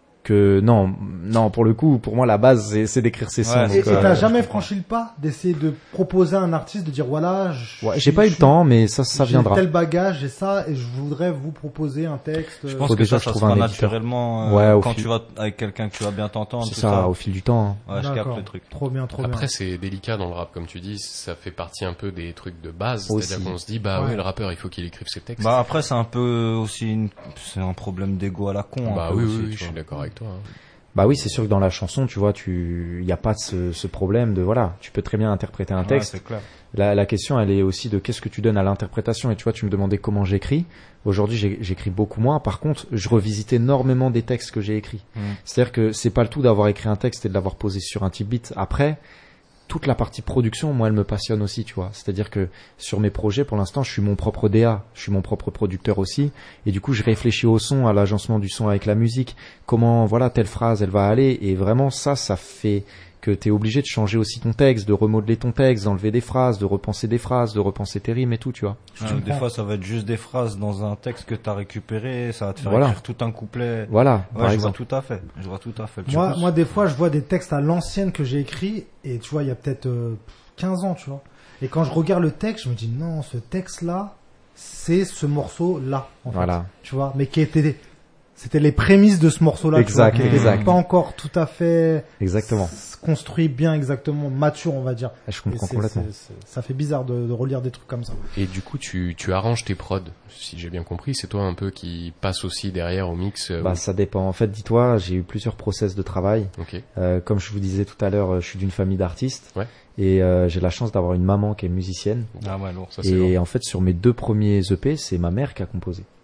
que non, non pour le coup, pour moi la base c'est, c'est d'écrire ses sons. Ouais, donc, Et et euh, t'as jamais franchi le pas d'essayer de proposer à un artiste de dire voilà, je- ouais, je- j'ai pas eu je le temps, mais ça ça j'ai viendra. tel bagage, j'ai ça, et je voudrais vous proposer un texte. Je euh, pense Faut que déjà ça, ça trouver sera un éditeur. naturellement, euh, Ouais, au quand fil- tu vas avec quelqu'un que tu vas bien t'entendre. C'est tout ça, ça. au fil du temps. hein. Ouais, je capte D'accord. le truc. Trop bien, trop Après, bien. c'est délicat dans le rap, comme tu dis, ça fait partie un peu des trucs de base. Aussi. C'est-à-dire qu'on se dit, bah Ouais. ouais, le rappeur, il faut qu'il écrive ses textes. Bah après, c'est un peu aussi une, c'est un problème d'ego à la con. un Bah peu oui, aussi, oui, tu oui, je vois. suis d'accord avec toi. hein. Bah oui, c'est sûr que dans la chanson, tu vois, tu, y a pas ce, ce problème de voilà, tu peux très bien interpréter un Ouais, texte. c'est clair. La, la question, elle est aussi de qu'est-ce que tu donnes à l'interprétation. Et tu vois, tu me demandais comment j'écris. Aujourd'hui, j'ai- j'écris beaucoup moins. Par contre, je revisite énormément des textes que j'ai écrits. Mm. C'est-à-dire que c'est pas le tout d'avoir écrit un texte et de l'avoir posé sur un type beat. Après, toute la partie production, moi, elle me passionne aussi, tu vois. C'est-à-dire que sur mes projets, pour l'instant, je suis mon propre D A, je suis mon propre producteur aussi, et du coup, je réfléchis au son, à l'agencement du son avec la musique, comment, voilà, telle phrase, elle va aller, et vraiment, ça, ça fait que t'es obligé de changer aussi ton texte, de remodeler ton texte, d'enlever des phrases, de repenser des phrases, de repenser tes rimes et tout, tu vois. Ouais, des fois, ça va être juste des phrases dans un texte que t'as récupéré, ça va te faire Voilà. écrire tout un couplet. Voilà, Ouais, par je vois exemple. tout à fait. Je vois tout à fait. Tu Moi, vois, moi, des fois, je vois des textes à l'ancienne que j'ai écrits, et tu vois, il y a peut-être euh, quinze ans, tu vois. Et quand je regarde le texte, je me dis, non, ce texte-là, c'est ce morceau-là, en fait. Voilà. Tu vois, mais qui était, c'était les prémices de ce morceau-là. tu Exact, vois, qui exact. n'étaient pas encore tout à fait Exactement. s- construit bien, exactement, mature, on va dire. Ah, Je Et comprends c'est- complètement. c'est- c'est- ça fait bizarre de, de relire des trucs comme ça. Et du coup, tu, tu arranges tes prods, si j'ai bien compris. C'est toi un peu qui passe aussi derrière au mix. euh, Bah, ça dépend. En fait, dis-toi, j'ai eu plusieurs process de travail. Ok. Euh, comme je vous disais tout à l'heure, euh, je suis d'une famille d'artistes. Ouais. Et euh, j'ai la chance d'avoir une maman qui est musicienne. Ah ouais, lourd, ça c'est lourd. Et en fait, sur mes deux premiers E P, c'est ma mère qui a composé.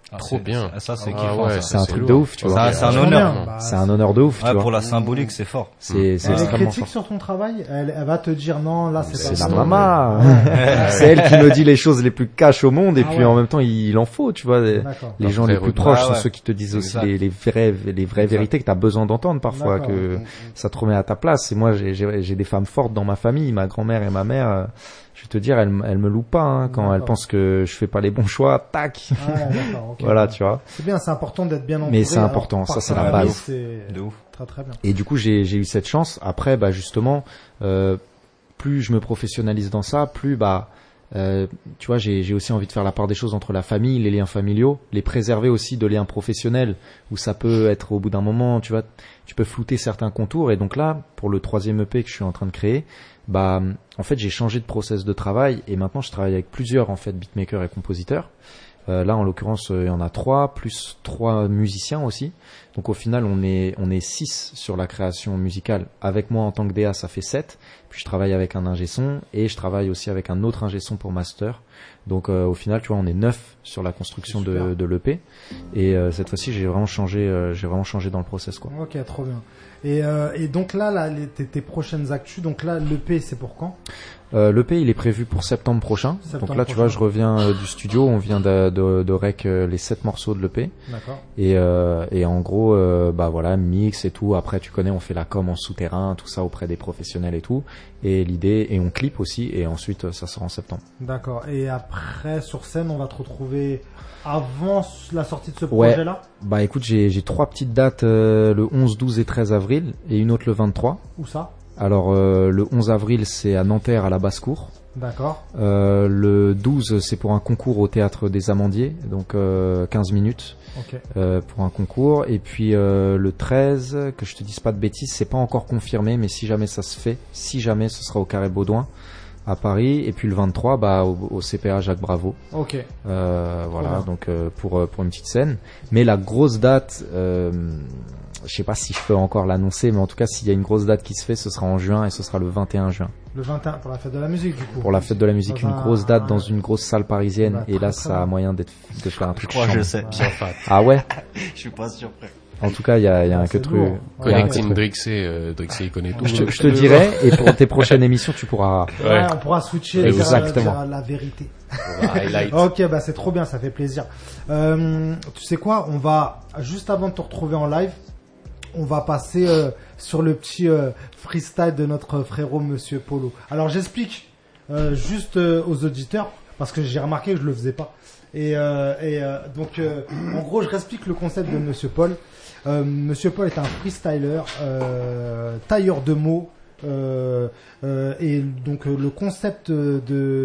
Ah, Trop c'est- bien. Ça, ça, c'est Ah kiffant. ouais, ça. C'est un c'est truc lourd. de ouf, tu vois. Ça, c'est un Vachement honneur. bien. Bah, C'est un honneur de ouf, tu Ouais, vois. pour la symbolique, c'est fort. C'est c'est Elle est extrêmement critique fort. sur ton travail, elle, elle va te dire non, là c'est C'est pas la bon. maman. C'est elle qui me dit les choses les plus cash au monde et Ah puis ouais. en même temps il en faut, tu vois. Les, D'accord. les gens Après, les plus redouble. proches Ah sont ouais. ceux qui te disent aussi Exact. les, les vraies les vraies Exact. vérités que t'as besoin d'entendre parfois, D'accord. que ça te remet à ta place. Et moi j'ai j'ai j'ai des femmes fortes dans ma famille, ma grand-mère et ma mère. euh, Je vais te dire, elles, elles me louent pas hein, quand D'accord. elles pensent que je fais pas les bons choix. Tac. Ah ouais, d'accord, ok. Voilà, tu vois. C'est bien, c'est important d'être bien entouré. Mais c'est Alors, important, ça, par c'est ta la famille, base. C'est De ouf. très très bien. Et du coup, j'ai j'ai eu cette chance. Après, bah justement, euh, plus je me professionnalise dans ça, plus bah euh, tu vois, j'ai j'ai aussi envie de faire la part des choses entre la famille, les liens familiaux, les préserver aussi de liens professionnels où ça peut être au bout d'un moment, tu vois, tu peux flouter certains contours. Et donc là, pour le troisième E P que je suis en train de créer, bah en fait j'ai changé de process de travail et maintenant je travaille avec plusieurs en fait beatmakers et compositeurs. Euh, là, en l'occurrence, euh, il y en a trois, plus trois musiciens aussi. Donc au final, on est on est six sur la création musicale. Avec moi en tant que D A, ça fait sept. Puis je travaille avec un ingé son et je travaille aussi avec un autre ingé son pour master. Donc euh, au final, tu vois, on est neuf sur la construction de, de l'E P. Et euh, cette fois-ci, j'ai vraiment changé, euh, j'ai vraiment changé dans le process, quoi. Ok, trop bien. Et, euh, et donc là, là les, tes, tes prochaines actus, donc là, l'E P, c'est pour quand? Euh, L'E P il est prévu pour septembre prochain. Septembre Donc là tu prochain. vois je reviens euh, du studio, on vient de, de, de rec euh, les sept morceaux de l'E P D'accord. et, euh, et en gros euh, bah voilà mix et tout. Après tu connais on fait la com en souterrain, tout ça auprès des professionnels et tout. Et l'idée et on clip aussi et ensuite euh, ça sort en septembre. D'accord. Et après, sur scène, on va te retrouver avant la sortie de ce Ouais. projet-là? Bah écoute j'ai j'ai trois petites dates euh, le onze, douze et treize avril et une autre le vingt-trois. Où ça? Alors euh, le onze avril c'est à Nanterre à la Basse-Cour. D'accord. Euh, le douze c'est pour un concours au théâtre des Amandiers donc euh, quinze minutes. Ok. Euh, pour un concours et puis euh, le treize que je te dise pas de bêtises c'est pas encore confirmé mais si jamais ça se fait si jamais ce sera au Carré Baudouin à Paris et puis le vingt-trois bah au, au C P A Jacques Bravo Ok. euh, voilà bien. donc euh, pour euh, pour une petite scène mais la grosse date euh, je sais pas si je peux encore l'annoncer mais en tout cas s'il y a une grosse date qui se fait ce sera en juin et ce sera le vingt et un juin Le vingt et un pour la fête de la musique, du coup. pour la fête de la musique Dans une un- grosse date dans une grosse salle parisienne Bah, et là très, très ça a bien. moyen d'être de faire un Je truc crois que je chiant. sais. Bien fat. Ah ouais Je suis pas sûr, frère. en tout cas il y a il y a un Ah, que c'est truc lourd. il y a un que Connecting truc. Drixé, euh, Drixé il connaît tout. Je te, je te dirai, et pour tes prochaines émissions, tu pourras. Ouais, Ouais. on pourra switcher Exactement. vers, vers la vérité. Highlight. Ok, bah c'est trop bien, ça fait plaisir. Euh, tu sais quoi, on va, juste avant de te retrouver en live, on va passer euh, sur le petit euh, freestyle de notre frérot Monsieur Polo. Alors j'explique euh, juste euh, aux auditeurs, parce que j'ai remarqué que je le faisais pas. Et, euh, et euh, donc, euh, en gros, je réexplique le concept de Monsieur Paul. Euh, Monsieur Paul est un freestyler, euh, tailleur de mots. Euh, euh, et donc, euh, le concept de,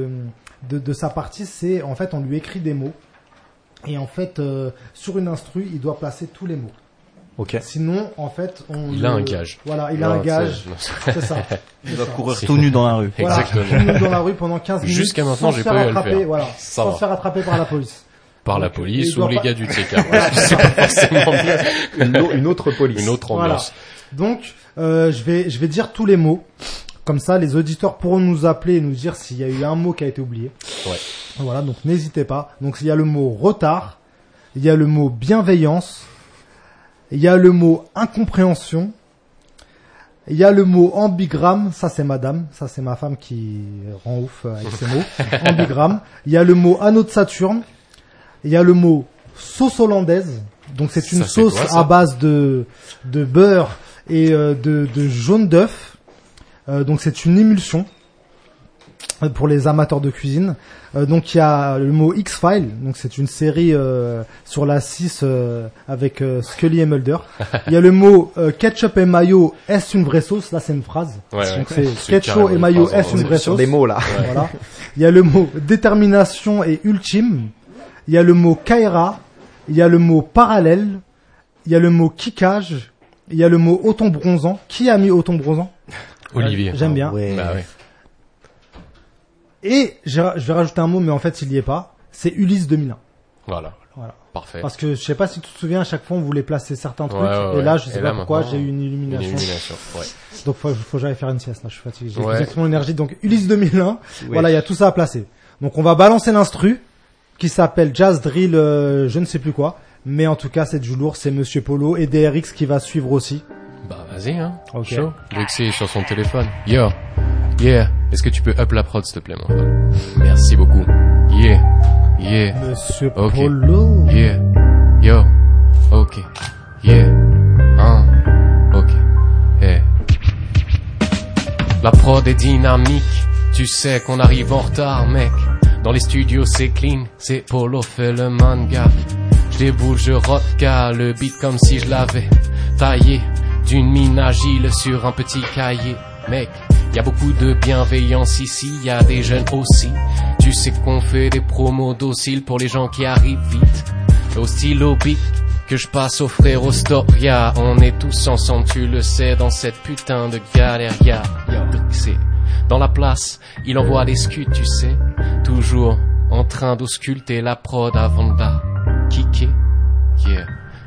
de, de sa partie, c'est en fait, on lui écrit des mots. Et en fait, euh, sur une instru, il doit placer tous les mots. Ok. Sinon, en fait, on Il le- a un gage. Voilà, il a Non, un gage. c'est- C'est ça. Il C'est doit ça. courir tout nu dans la rue. Voilà, Exactement. tout nu dans la rue pendant quinze minutes. Jusqu'à maintenant, sans j'ai se pas eu à le attraper, faire. Voilà, Ça sans va. se faire attraper par la police. Par la Donc, police il doit ou les pas- gars du T K. Parce que c'est pas forcément Une, au- une autre police. une autre Voilà. ambiance. Donc, euh, je vais, je vais dire tous les mots. Comme ça, les auditeurs pourront nous appeler et nous dire s'il y a eu un mot qui a été oublié. Ouais. Voilà, donc n'hésitez pas. Donc, il y a le mot retard. Il y a le mot bienveillance. Il y a le mot incompréhension. Il y a le mot ambigramme. Ça, c'est madame. Ça, c'est ma femme qui rend ouf avec ces mots. Ambigramme. Il y a le mot anneau de Saturne. Il y a le mot sauce hollandaise. Donc, c'est une Ça, c'est sauce quoi, ça à base de, de beurre et euh, de, de jaune d'œuf. Euh, donc, c'est une émulsion euh, pour les amateurs de cuisine. Euh, donc, il y a le mot X-Files. Donc, c'est une série euh, sur la six euh, avec euh, Scully et Mulder. Il y a le mot euh, ketchup et mayo, est-ce une vraie sauce? Là, c'est une phrase. Ouais, ouais. Donc, c'est C'est ketchup carrément et une mayo, phrase, est-ce une ouais. vraie Sur sauce? des mots là. Voilà. Il y a le mot détermination et ultime. Il y a le mot kaira. Il y a le mot parallèle. Il y a le mot kickage. Il y a le mot auton bronzant. Qui a mis auton bronzant? Olivier. J'aime bien. Ouais. Bah ouais. Et j'ai ra- je vais rajouter un mot, mais en fait, il y est pas. C'est Ulysse deux mille un. Voilà. Voilà. Parfait. Parce que je sais pas si tu te souviens, à chaque fois, on voulait placer certains trucs. Ouais, ouais, et ouais. là, je sais Et pas là, pourquoi, maintenant, j'ai eu une Une illumination. illumination. Ouais. Donc, faut, faut que j'aille faire une sieste, là. Je suis fatigué. J'ai Ouais. épuisé toute mon énergie. Donc, Ulysse deux mille un. Voilà, il y a tout ça à placer. Donc, on va balancer l'instru. qui s'appelle Jazz Drill, euh, je ne sais plus quoi. Mais en tout cas, c'est du lourd, c'est Monsieur Polo et D R X qui va suivre aussi. Bah vas-y, hein. Ok. Chaud. Drixie est sur son téléphone. Yo. Yeah. Est-ce que tu peux up la prod, s'il te plaît, mon frère? Merci beaucoup. Yeah. Yeah. Monsieur Ok. Polo. Yeah. Yo. Ok. Yeah. Hein. Ok. Hey. La prod est dynamique. Tu sais qu'on arrive en retard, mec. Dans les studios, c'est clean. C'est Polo fait le manga. Je déboule, je rodka le beat comme si je l'avais taillé d'une mine agile sur un petit cahier. Mec, y a beaucoup de bienveillance ici, y a des jeunes aussi. Tu sais qu'on fait des promos dociles pour les gens qui arrivent vite. Au stylo beat que je passe aux frères au Storia. On est tous ensemble, tu le sais, dans cette putain de galère. Y'a, y'a, c'est dans la place, il envoie des scuds, tu sais. Toujours en train d'ausculter la prod avant de la kicker. Yeah.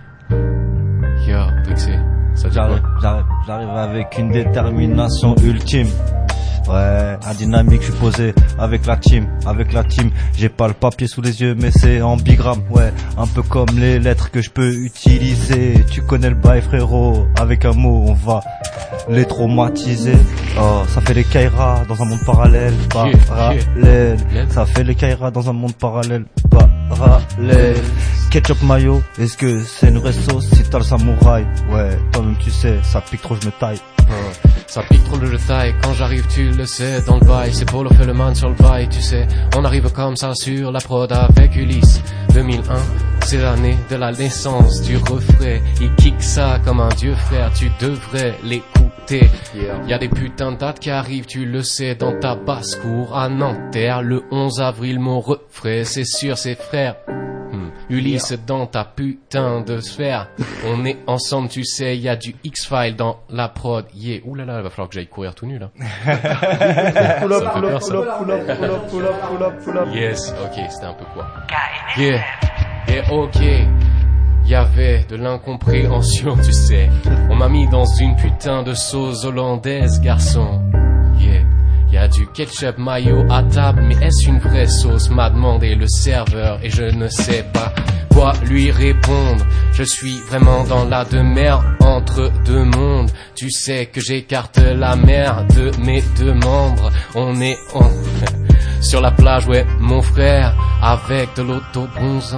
Yeah, Drixie. Ça dit J'arrive, quoi? j'arrive, j'arrive avec une détermination ultime. Ouais, un dynamique, je suis posé avec la team, avec la team. J'ai pas le papier sous les yeux, mais c'est en bigramme. Ouais, un peu comme les lettres que je peux utiliser. Tu connais le bail, frérot. Avec un mot, on va les traumatiser. Oh, ça fait les Kaira dans un monde parallèle, parallèle. Ça fait les Kaira dans un monde parallèle, parallèle. Ketchup mayo, est-ce que c'est une vraie sauce? Si t'as le samouraï, ouais, toi-même tu sais, ça pique trop, je me taille. Hein, ça pique trop le taille, quand j'arrive tu le sais, dans le bail, c'est Polo fait le man sur le bail, tu sais, on arrive comme ça sur la prod avec Ulysse. deux mille un, c'est l'année de la naissance du refrain, il kick ça comme un dieu frère, tu devrais l'écouter. Yeah. Y a des putains de dates qui arrivent, tu le sais, dans ta basse-cour à Nanterre, le onze avril mon refrain, c'est sûr c'est frère. Ulysse yeah. Dans ta putain de sphère. On est ensemble, tu sais, y a du X-File dans la prod. Yeah, oulala, il va falloir que j'aille courir tout nu là. Pull up, pull up, pull up, pull up, pull up, pull up, pull up, pull up. Yes, ok, c'était un peu quoi. Yeah, yeah, ok. Y avait de l'incompréhension, tu sais. On m'a mis dans une putain de sauce hollandaise, garçon. Yeah. Y a du ketchup mayo à table, mais est-ce une vraie sauce? M'a demandé le serveur et je ne sais pas quoi lui répondre. Je suis vraiment dans la demeure entre deux mondes. Tu sais que j'écarte la mer de mes deux membres. On est en... sur la plage, ouais, mon frère, avec de l'auto-bronzant.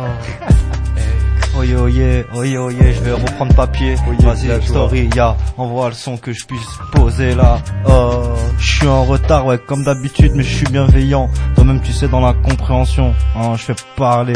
Oye oye, oye oye, je vais reprendre papier. Vas-y, story, ya, envoie le son que je puisse poser là. Oh, je suis en retard, ouais, comme d'habitude, mais je suis bienveillant. Toi-même, tu sais, dans la compréhension, hein, je fais parler.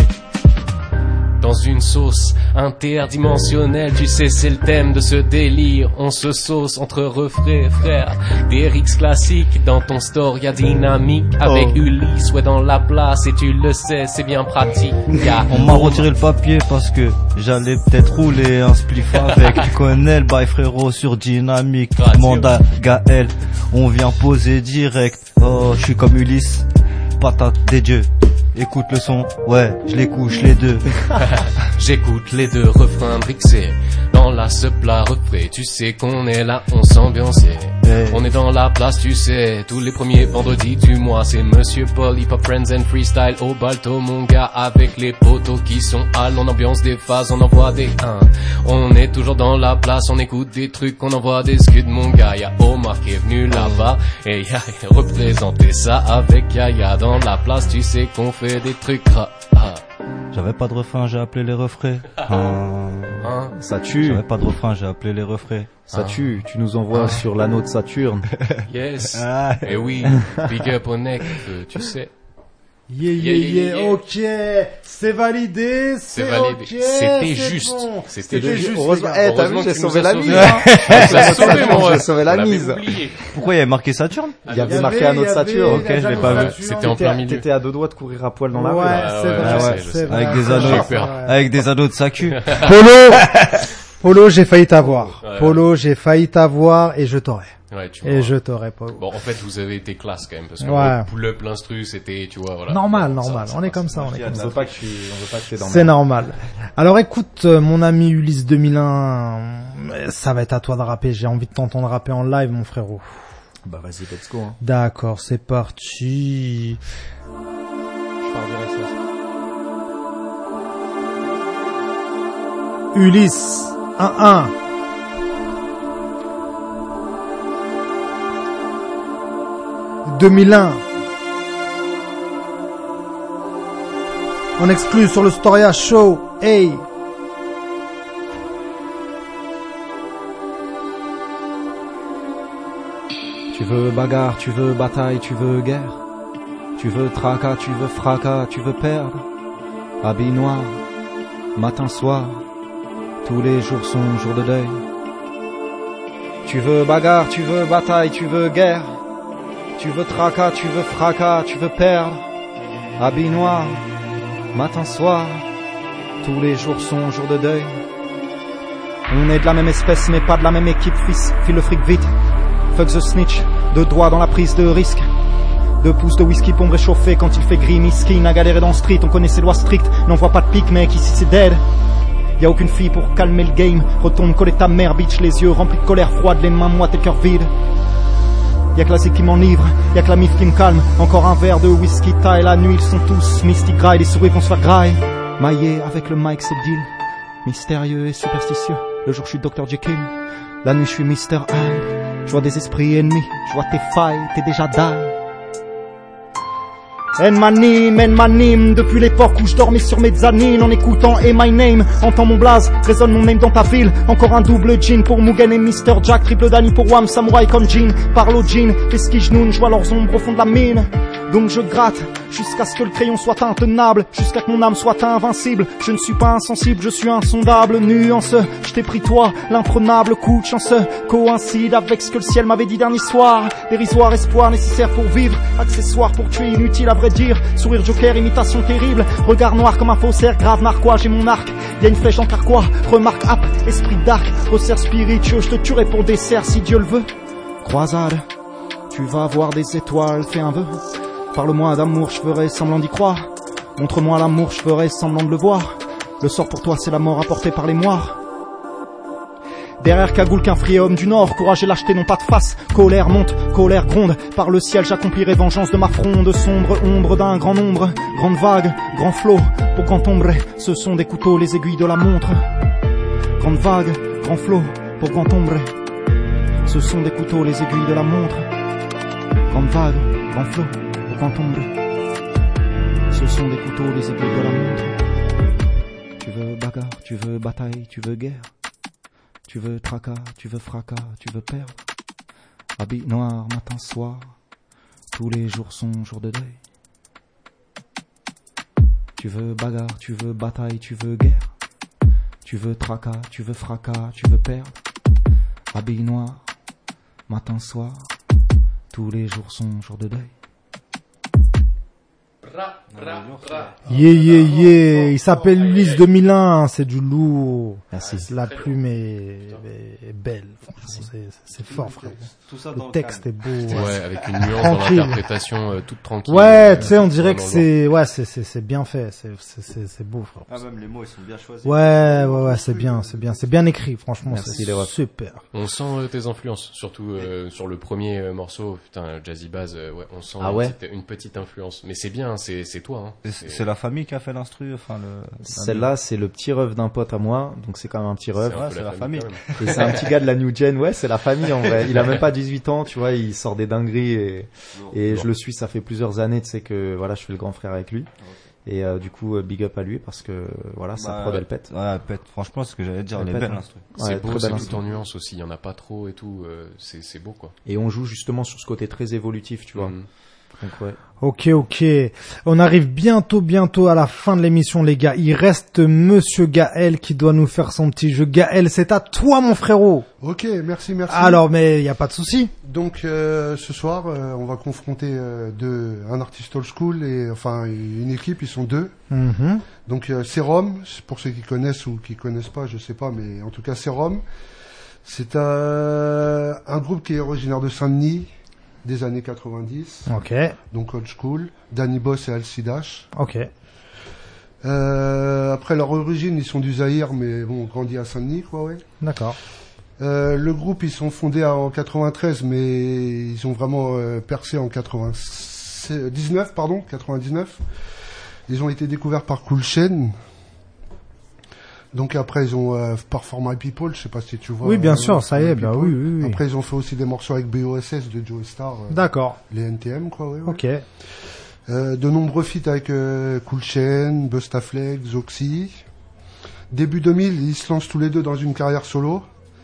Dans une sauce interdimensionnelle, tu sais c'est le thème de ce délire. On se sauce entre refrains, frère. Des R X classiques dans ton store, y'a dynamique. Avec oh. Ulysse, ouais dans la place. Et tu le sais, c'est bien pratique. Y'a... On m'a retiré le papier parce que j'allais peut-être rouler un spliff avec. Tu connais le bail frérot sur dynamique. Demande à Gaël, on vient poser direct. Oh, je suis comme Ulysse, patate des dieux. Écoute le son, ouais, je les couche les deux. J'écoute les deux refrains brixés. Dans la suppla refrain, tu sais qu'on est là, on s'ambiance. Hey. On est dans la place, tu sais, tous les premiers vendredis du mois. C'est Monsieur Paul, Hip Hop Friends and Freestyle au Balto, mon gars, avec les potos qui sont à l'on ambiance des phases, on envoie des un. On est toujours dans la place, on écoute des trucs, on envoie des scuds, mon gars. Y'a Omar qui est venu là-bas et y'a représenté ça avec Yaya dans la place, tu sais qu'on fait des trucs ah, ah. J'avais pas de refrain, j'ai appelé les refrains. Hein, hein, ça tue. J'avais pas de refrain, j'ai appelé les refrains. Ça ah. tue. Tu nous envoies ah. sur l'anneau de Saturne. Yes. Ah. Et oui, big up au neck, euh, tu sais. Yeah, yeah, yeah, yeah, yeah. Ok, c'est validé, c'est, c'est validé. Okay, c'était c'est juste. Bon. C'était, C'était juste. Heureusement, eh, t'as vu, j'ai sauvé la mise. J'ai sauvé, mon J'ai sauvé la mise. Pourquoi il y avait marqué Saturne? Il y avait marqué un autre Saturne. Ok, je l'ai pas vu. C'était en plein milieu. T'étais à deux doigts de courir à poil dans la rue. Ouais, c'est vrai, c'est vrai. Avec des anneaux, avec des anneaux de sacu. Polo! Polo, j'ai failli t'avoir. Polo, j'ai failli t'avoir et je t'aurais. Ouais, tu et vois. je t'aurais pas. Bon, en fait, vous avez été classe quand même, parce que ouais. le pull-up, l'instru, c'était, tu vois, voilà. Normal, normal. Ça, ça on est comme ça, on est comme ça. On veut pas que tu, on veut pas que t'es dans C'est normal. Alors écoute, mon ami Ulysse deux mille un, ça va être à toi de rapper. J'ai envie de t'entendre rapper en live, mon frérot. Bah vas-y, let's go. Hein. D'accord, c'est parti. Je pars direct ça. Ulysse, un un. deux mille un. On exclut sur le Storia Show. Hey. Tu veux bagarre, tu veux bataille, tu veux guerre. Tu veux tracas, tu veux fracas, tu veux perdre. Habit noir, matin soir, tous les jours sont jours de deuil. Tu veux bagarre, tu veux bataille, tu veux guerre. Tu veux tracas, tu veux fracas, tu veux perdre. Habit noir, matin soir, tous les jours sont jours de deuil. On est de la même espèce mais pas de la même équipe, fils, file le fric vite. Fuck the snitch, deux doigts dans la prise de risque. Deux pouces de whisky pour me réchauffer quand il fait gris, miskin à galérer dans le street, on connaît ses lois strictes, n'en voit pas de pic mec, ici c'est dead. Y'a aucune fille pour calmer le game, retourne coller ta mère bitch, les yeux remplis de colère froide, les mains moites et le cœur vide. Y'a que la zik qui m'enivre, y'a que la mif qui me calme. Encore un verre de whisky, taille la nuit, ils sont tous mystic graille, les souris vont se faire graille. Maillé avec le mic, c'est le deal. Mystérieux et superstitieux, le jour je suis docteur Jekyll, la nuit je suis mister Hyde. Je vois des esprits ennemis, je vois tes failles, t'es déjà die. Elle m'anime, elle m'anime, depuis l'époque où je dormais sur mezzanine en écoutant Hey My Name, entends mon blaze, résonne mon name dans ta ville, encore un double jean pour Mugen et mister Jack, triple Danny pour Wham, samouraï comme Jean, parle au jean, pesquige noun, je vois leurs ombres au fond de la mine, donc je gratte, jusqu'à ce que le crayon soit intenable, jusqu'à que mon âme soit invincible, je ne suis pas insensible, je suis insondable, nuance, je t'ai pris toi, l'imprenable coup de chance, coïncide avec ce que le ciel m'avait dit dernier soir, dérisoire espoir nécessaire pour vivre, accessoire pour tuer, inutile à vrai dire, sourire joker, imitation terrible, regard noir comme un faussaire, grave narquois, j'ai mon arc, y'a une flèche en carquois, remarque ap, esprit dark, resserre spiritueux, je te tuerai pour dessert si Dieu le veut. Croisade, tu vas voir des étoiles, fais un vœu, parle-moi d'amour, je ferai semblant d'y croire, montre-moi l'amour, je ferai semblant de le voir, le sort pour toi c'est la mort apportée par les moires. Derrière cagoule qu'un frié homme du Nord, courage et lâcheté n'ont pas de face, colère monte, colère gronde, par le ciel j'accomplirai vengeance de ma fronde, sombre ombre d'un grand nombre, grande vague, grand flot, pour grand ombre, ce sont des couteaux, les aiguilles de la montre. Grande vague, grand flot, pour grand ombre, ce sont des couteaux, les aiguilles de la montre. Grande vague, grand flot, pour grand ombre, ce sont des couteaux, les aiguilles de la montre. Tu veux bagarre, tu veux bataille, tu veux guerre. Tu veux tracas, tu veux fracas, tu veux perdre. Habit noir, matin, soir, tous les jours sont jours de deuil. Tu veux bagarre, tu veux bataille, tu veux guerre. Tu veux tracas, tu veux fracas, tu veux perdre. Habit noir, matin, soir, tous les jours sont jours de deuil. Yeah, yeah, yeah. Il s'appelle Ulysse deux mille un, c'est du lourd. Merci. La plume est, est belle. Franchement, c'est, c'est fort, frère. Tout ça Le dans texte est beau. Ouais, Ouais, avec une nuance dans Tranquille. l'interprétation euh, toute tranquille. ouais Euh, tu sais, on dirait que vraiment c'est, ouais, c'est, c'est, c'est bien fait. C'est, c'est, c'est, c'est beau, frère. Ah, même les mots, ils sont bien choisis. Ouais, ouais, ouais, c'est bien, c'est bien, c'est bien écrit. Franchement, Merci, c'est les refs. super. On sent euh, tes influences, surtout euh, sur le premier euh, morceau, putain, Jazzy Bass, euh, ouais, on sent Ah ouais une, petite, une petite influence. Mais c'est bien, c'est, c'est toi. Hein. C'est c'est la famille qui a fait l'instru, enfin le. Celle-là, c'est le petit ref d'un pote à moi, donc c'est quand même un petit ref. un ouais, peu c'est la famille. quand même. Et c'est un petit gars de la New Gen, ouais, c'est la famille en vrai. Il a même pas dix-huit ans, tu vois, il sort des dingueries et, et je le suis, ça fait plusieurs années, tu sais que voilà, je fais le grand frère avec lui. Et euh, du coup, euh, big up à lui parce que voilà, sa Bah, prod elle pète. Ouais, elle pète. Franchement, ce que j'allais dire, Elle elle est pète, belle hein. l'instru. C'est Ouais, beau, très c'est belle tout instru. en nuance aussi, il y en a pas trop et tout, euh, c'est, c'est beau quoi. Et on joue justement sur ce côté très évolutif, tu vois. Mhm. Donc ouais. Ok, ok. On arrive bientôt, bientôt à la fin de l'émission, les gars. Il reste Monsieur Gaël qui doit nous faire son petit jeu. Gaël, c'est à toi, mon frérot. Ok, merci, merci. Alors, mais il y a pas de souci. Donc euh, ce soir, euh, on va confronter euh, deux, un artiste old school et enfin une équipe. Ils sont deux. Mhm. Donc euh, Serum, pour ceux qui connaissent ou qui connaissent pas, je sais pas, mais en tout cas Serum, c'est un, un groupe qui est originaire de Saint-Denis des années quatre-vingt-dix, Ok, donc old school. Danny Boss et Alcidash. ok. Euh, après leur origine, ils sont du Zaïre, mais bon, grandi à Saint-Denis, quoi, ouais. D'accord. Euh, le groupe, ils sont fondés en quatre-vingt-treize, mais ils ont vraiment euh, percé en quatre-vingt-dix-neuf, pardon, quatre-vingt-dix-neuf. Ils ont été découverts par Cool Chain. Donc après ils ont euh, Perform My People, je sais pas si tu vois. Oui, bien euh, sûr, ça y est, bah oui, oui, oui. Après ils ont fait aussi des morceaux avec B O S S de Joe Star. Euh, D'accord. Les N T M quoi, ouais. ouais. Ok. Euh, de nombreux feats avec euh, Cool Chain, Busta Flex, Zoxy. Début deux mille, ils se lancent tous les deux dans une carrière solo,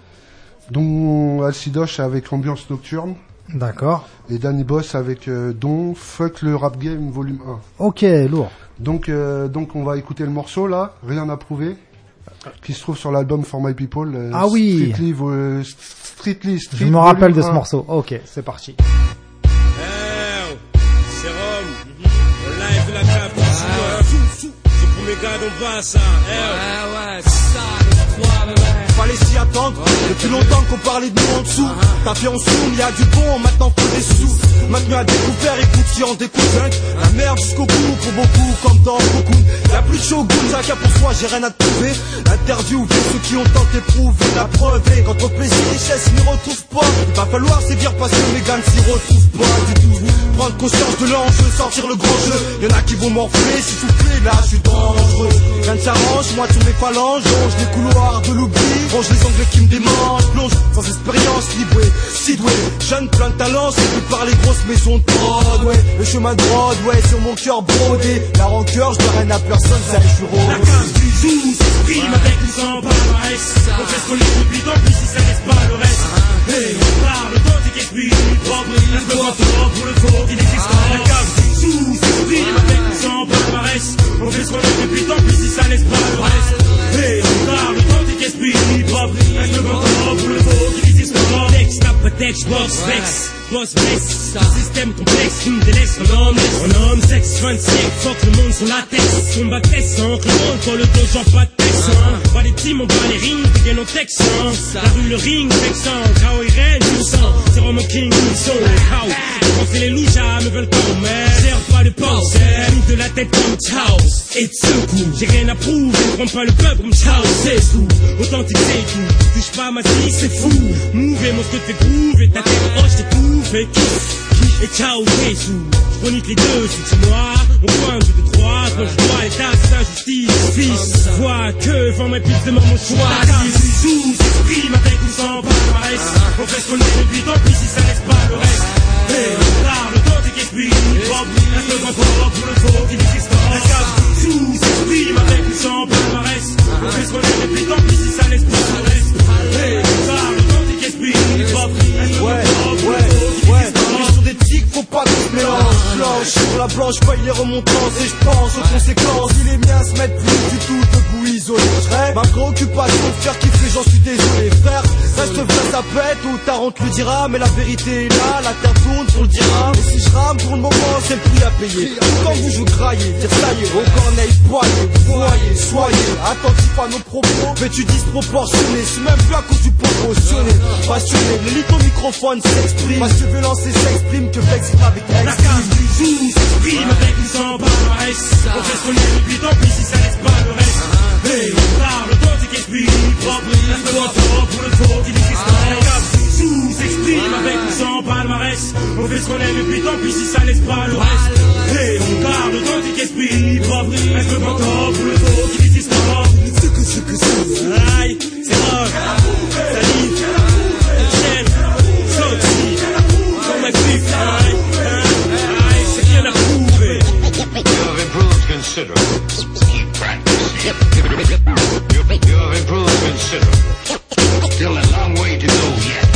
dont Alcidoche avec Ambiance Nocturne. D'accord. Et Danny Boss avec euh, Don Fuck le Rap Game volume un. Ok, lourd. Donc euh, donc on va écouter le morceau là, Rien à prouver, qui se trouve sur l'album For My People. Euh, Ah oui. Strictly, vo- Strictly Street. Je me rappelle de volume ce un. morceau. Ok, c'est parti. Eh, c'est Rome. Le live de la cape. C'est pour mes gars d'en bas, ça. Eh, ouais, ouais, ça, le trois, bébé. Fallait s'y attendre, depuis longtemps qu'on parlait de nous en dessous. T'as fait en soum, y'a du bon, maintenant faut des sous. Maintenu à découvert, écoute, si on découvre cinq. La merde jusqu'au bout, pour beaucoup, comme dans Cocoon. Y'a plus de shogun, chacun pour soi, j'ai rien à te prouver. L'interview pour ceux qui ont tant éprouvé la preuve. Et quand on plaisir, richesse, ils n'y retrouvent pas. Il va falloir sévir parce que mes gars ne s'y retrouvent pas du tout. Prendre conscience de l'enjeu, sortir le grand jeu. Y'en a qui vont morfler, si souffler, là je suis dangereux. Rien ne s'arrange, moi sur mes phalanges, longe les couloirs de l'oubli. Range les anglais qui me démangent, plonge sans expérience, libre, sidoué, jeune, plein de talent, c'est plus par les grosses maisons de Broadway. Le chemin de Broadway sur mon cœur brodé. La rancœur, je dois rien à personne, ça je suis La rose. case du zoo s'exprime avec ou sans palmarès. On fait ce qu'on est depuis tant pis si ça laisse pas le reste. Et on parle d'authentique esprit propre. Reste le mentor pour le faux qui n'existe pas. La case du zoo s'exprime avec ou sans palmarès. On fait ce qu'on est depuis tant pis si ça laisse pas le reste. Et on parle d'authentique esprit propre. Reste le mentor pour le faux qui n'existe pas. Texte, snap, texte, box, vex. Boss bless, un système complexe qui me délaisse en homme, en homme, sexe, vingt-cinq, fuck le monde sur la texte, combat tessant, criant quand le dos j'en pas de texte, hein. Pas les teams, on bat les rings, qui viennent au texan, la rue, le ring, vexant, K O et Rennes, tout sang, c'est Romo King, ils sont how, quand c'est les loujas, me veulent comme merde, serre pas le pensée, de la tête comme Chaos, et de secours, j'ai rien à prouver, ne prends pas le peuple comme Chaos, c'est tout, authentique c'est tout, touche pas ma vie, c'est fou, move, mon ce que te fait groove, et ta tête hoche, t'es tout, et kiff, et ciao Jésus. Je pronite les deux, c'est moi. Mon point de vue de droite, quand je dois l'état, c'est injustice. Fils, vois que vent ma piste demande mon choix. La case du sous s'exprime avec ou sans palmarès. On fait ce qu'on est depuis, tant pis si ça laisse pas le reste. Et on parle d'authentique esprit propre. Reste le grand corps pour le faux qui n'existe pas. La case du sous s'exprime avec ou sans palmarès. On fait ce qu'on est depuis, tant pis si ça laisse pas le reste. Et on parle d'authentique esprit propre. Reste le grand corps pour le faux. Ouais, mais sur des tics, faut pas qu'on se mélange. Blanche sur la blanche, paye les remontances. Et je pense aux conséquences. Si les miens se mettent plus du tout debout isolé, je rêve. Ma préoccupation, faire kiffer, j'en suis désolé, frère. Reste vrai, ça pète, ou ta honte le dira. Mais la vérité est là, la terre tourne, on le dira. Et si je rame pour le moment, c'est le prix à payer. Tout quand vous je graillez, dire ça y est, au corneille, poignée, voyez, soyez attentifs à nos propos. Vêtus disproportionnés, c'est même plus à cause du proportionné. Passionné, l'élite au microphone s'exprime. Parce que violence s'exprime, que flex avec La case du zoo s'exprime avec ou sans palmarès. On fait ce qu'on est depuis, tant pis si ça laisse pas le reste. Et on parle d'authentique esprit propre. Reste le mentor pour le faux qui n'existe pas. La case du zoo s'exprime avec ou sans palmarès. On fait ce qu'on est depuis, tant pis si ça laisse pas le reste. Et on parle d'authentique esprit propre. Reste le mentor pour le faux qui n'existe pas. Aïe, c'est rock, Saline, Etienne, Soxy, dans ma griffe, aïe, aïe, c'est rien à prouver. You have improved considerably. Keep practicing. You have improved considerably. Still a long way to go yet.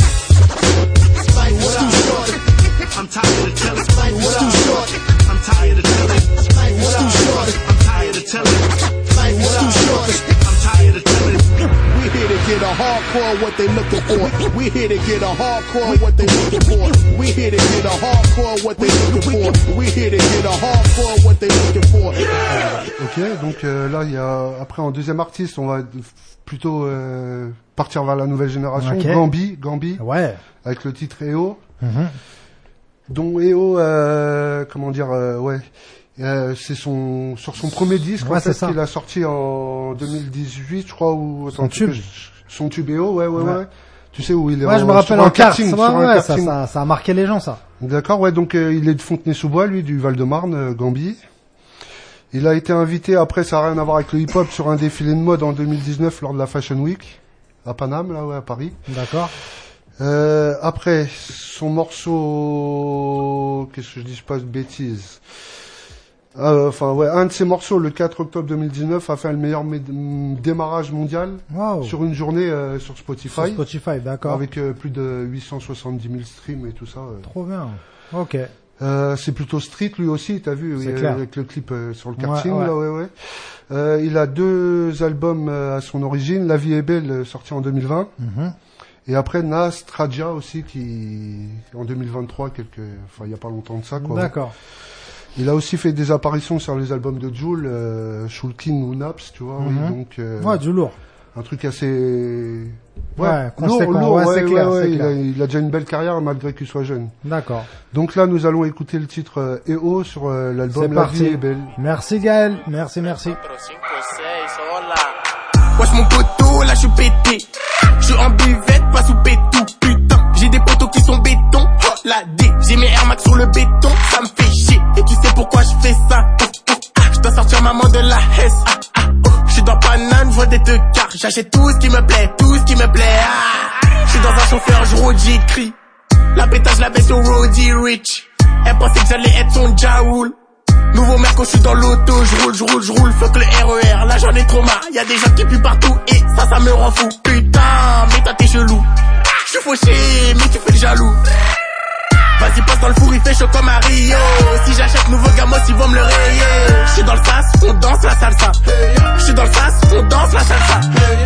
I'm tired of telling. I'm tired of telling. I'm tired of telling. I'm tired of telling. We here to get a hardcore what they looking for. We here to get a hardcore what they looking for. We here to get a hardcore what they looking for. We here to get a hardcore what they looking for. Ok, donc euh, là il y a après en deuxième artiste, on va plutôt euh, partir vers la nouvelle génération. Ok. Gambi, Gambi, Ouais. avec le titre E O. Mhm. Dont E O, euh, comment dire, euh, ouais, euh, c'est son sur son premier disque Ouais, en fait c'est ça. qu'il a sorti en deux mille dix-huit, je crois, ou Son tube. son tube E O, ouais, ouais, ouais. Ouais. Tu sais où il est. Ouais, je me en- rappelle sur en un carte. karting, Ouais, sur un ouais, ça, karting. ça, ça a marqué les gens, ça. D'accord, ouais, donc euh, il est de Fontenay-sous-Bois, lui, du Val-de-Marne, euh, Gambi. Il a été invité, après ça n'a rien à voir avec le hip-hop, sur un défilé de mode en deux mille dix-neuf lors de la Fashion Week, à Paname, là, ouais, à Paris. D'accord. Euh, après, son morceau, qu'est-ce que je dis, je passe de bêtises. Euh, enfin, ouais, un de ses morceaux, le quatre octobre deux mille dix-neuf, a fait le meilleur mé- démarrage mondial Wow. sur une journée euh, sur Spotify. Sur Spotify, d'accord. Avec euh, plus de huit cent soixante-dix mille streams et tout ça. euh. Trop bien. Ok. Euh, c'est plutôt street lui aussi, t'as vu, C'est oui, clair. avec le clip euh, sur le Ouais, karting, ouais. là, ouais, ouais. Euh, il a deux albums euh, à son origine, La vie est belle, euh, sorti en deux mille vingt. Mhm. Et après Nas Traja aussi, qui en deux mille vingt-trois, quelques, enfin il y a pas longtemps de ça, quoi. D'accord. Il a aussi fait des apparitions sur les albums de Jul, euh, Shulkin ou Naps, tu vois, oui, Mhm. donc euh, Ouais, du lourd. un truc assez Ouais, lourd, conséquent, lourd, ouais, ouais, c'est ouais, clair, ouais, c'est il, clair. a, il a déjà une belle carrière malgré qu'il soit jeune. D'accord. Donc là, nous allons écouter le titre euh, E O sur euh, C'est l'album La parti. vie est belle. Merci Gaël. Merci, merci. Wesh mon poteau, là je suis pété. Je suis en buvette, pas sous pétou. Putain, j'ai des poteaux qui sont béton. Oh, la D, j'ai mes Air Max sur le béton. Ça me fait chier. Et tu sais pourquoi je fais ça? Oh, oh, ah, je dois sortir maman de la Hesse. Ah, ah, oh, je suis dans Paname, je vois des deux quarts. J'achète tout ce qui me plaît, tout ce qui me plaît. Ah, je suis dans un chauffeur, je roule, j'écris. La pétage, la baisse au Roddy Rich. Elle pensait que j'allais être son Jaoul. Nouveau mec quand je suis dans l'auto, je roule, je roule, je roule, fuck le R E R, là j'en ai trop marre, y'a des gens qui puent partout et ça, ça me rend fou. Putain, mais toi t'es chelou. Je suis fauché, mais tu fais le jaloux. Vas-y passe dans le four, il fait chaud comme à Rio. Si j'achète nouveau gamos, ils vont me le rayer. Je suis dans le sas, on danse la salsa. Je suis dans le sas, on danse la salsa.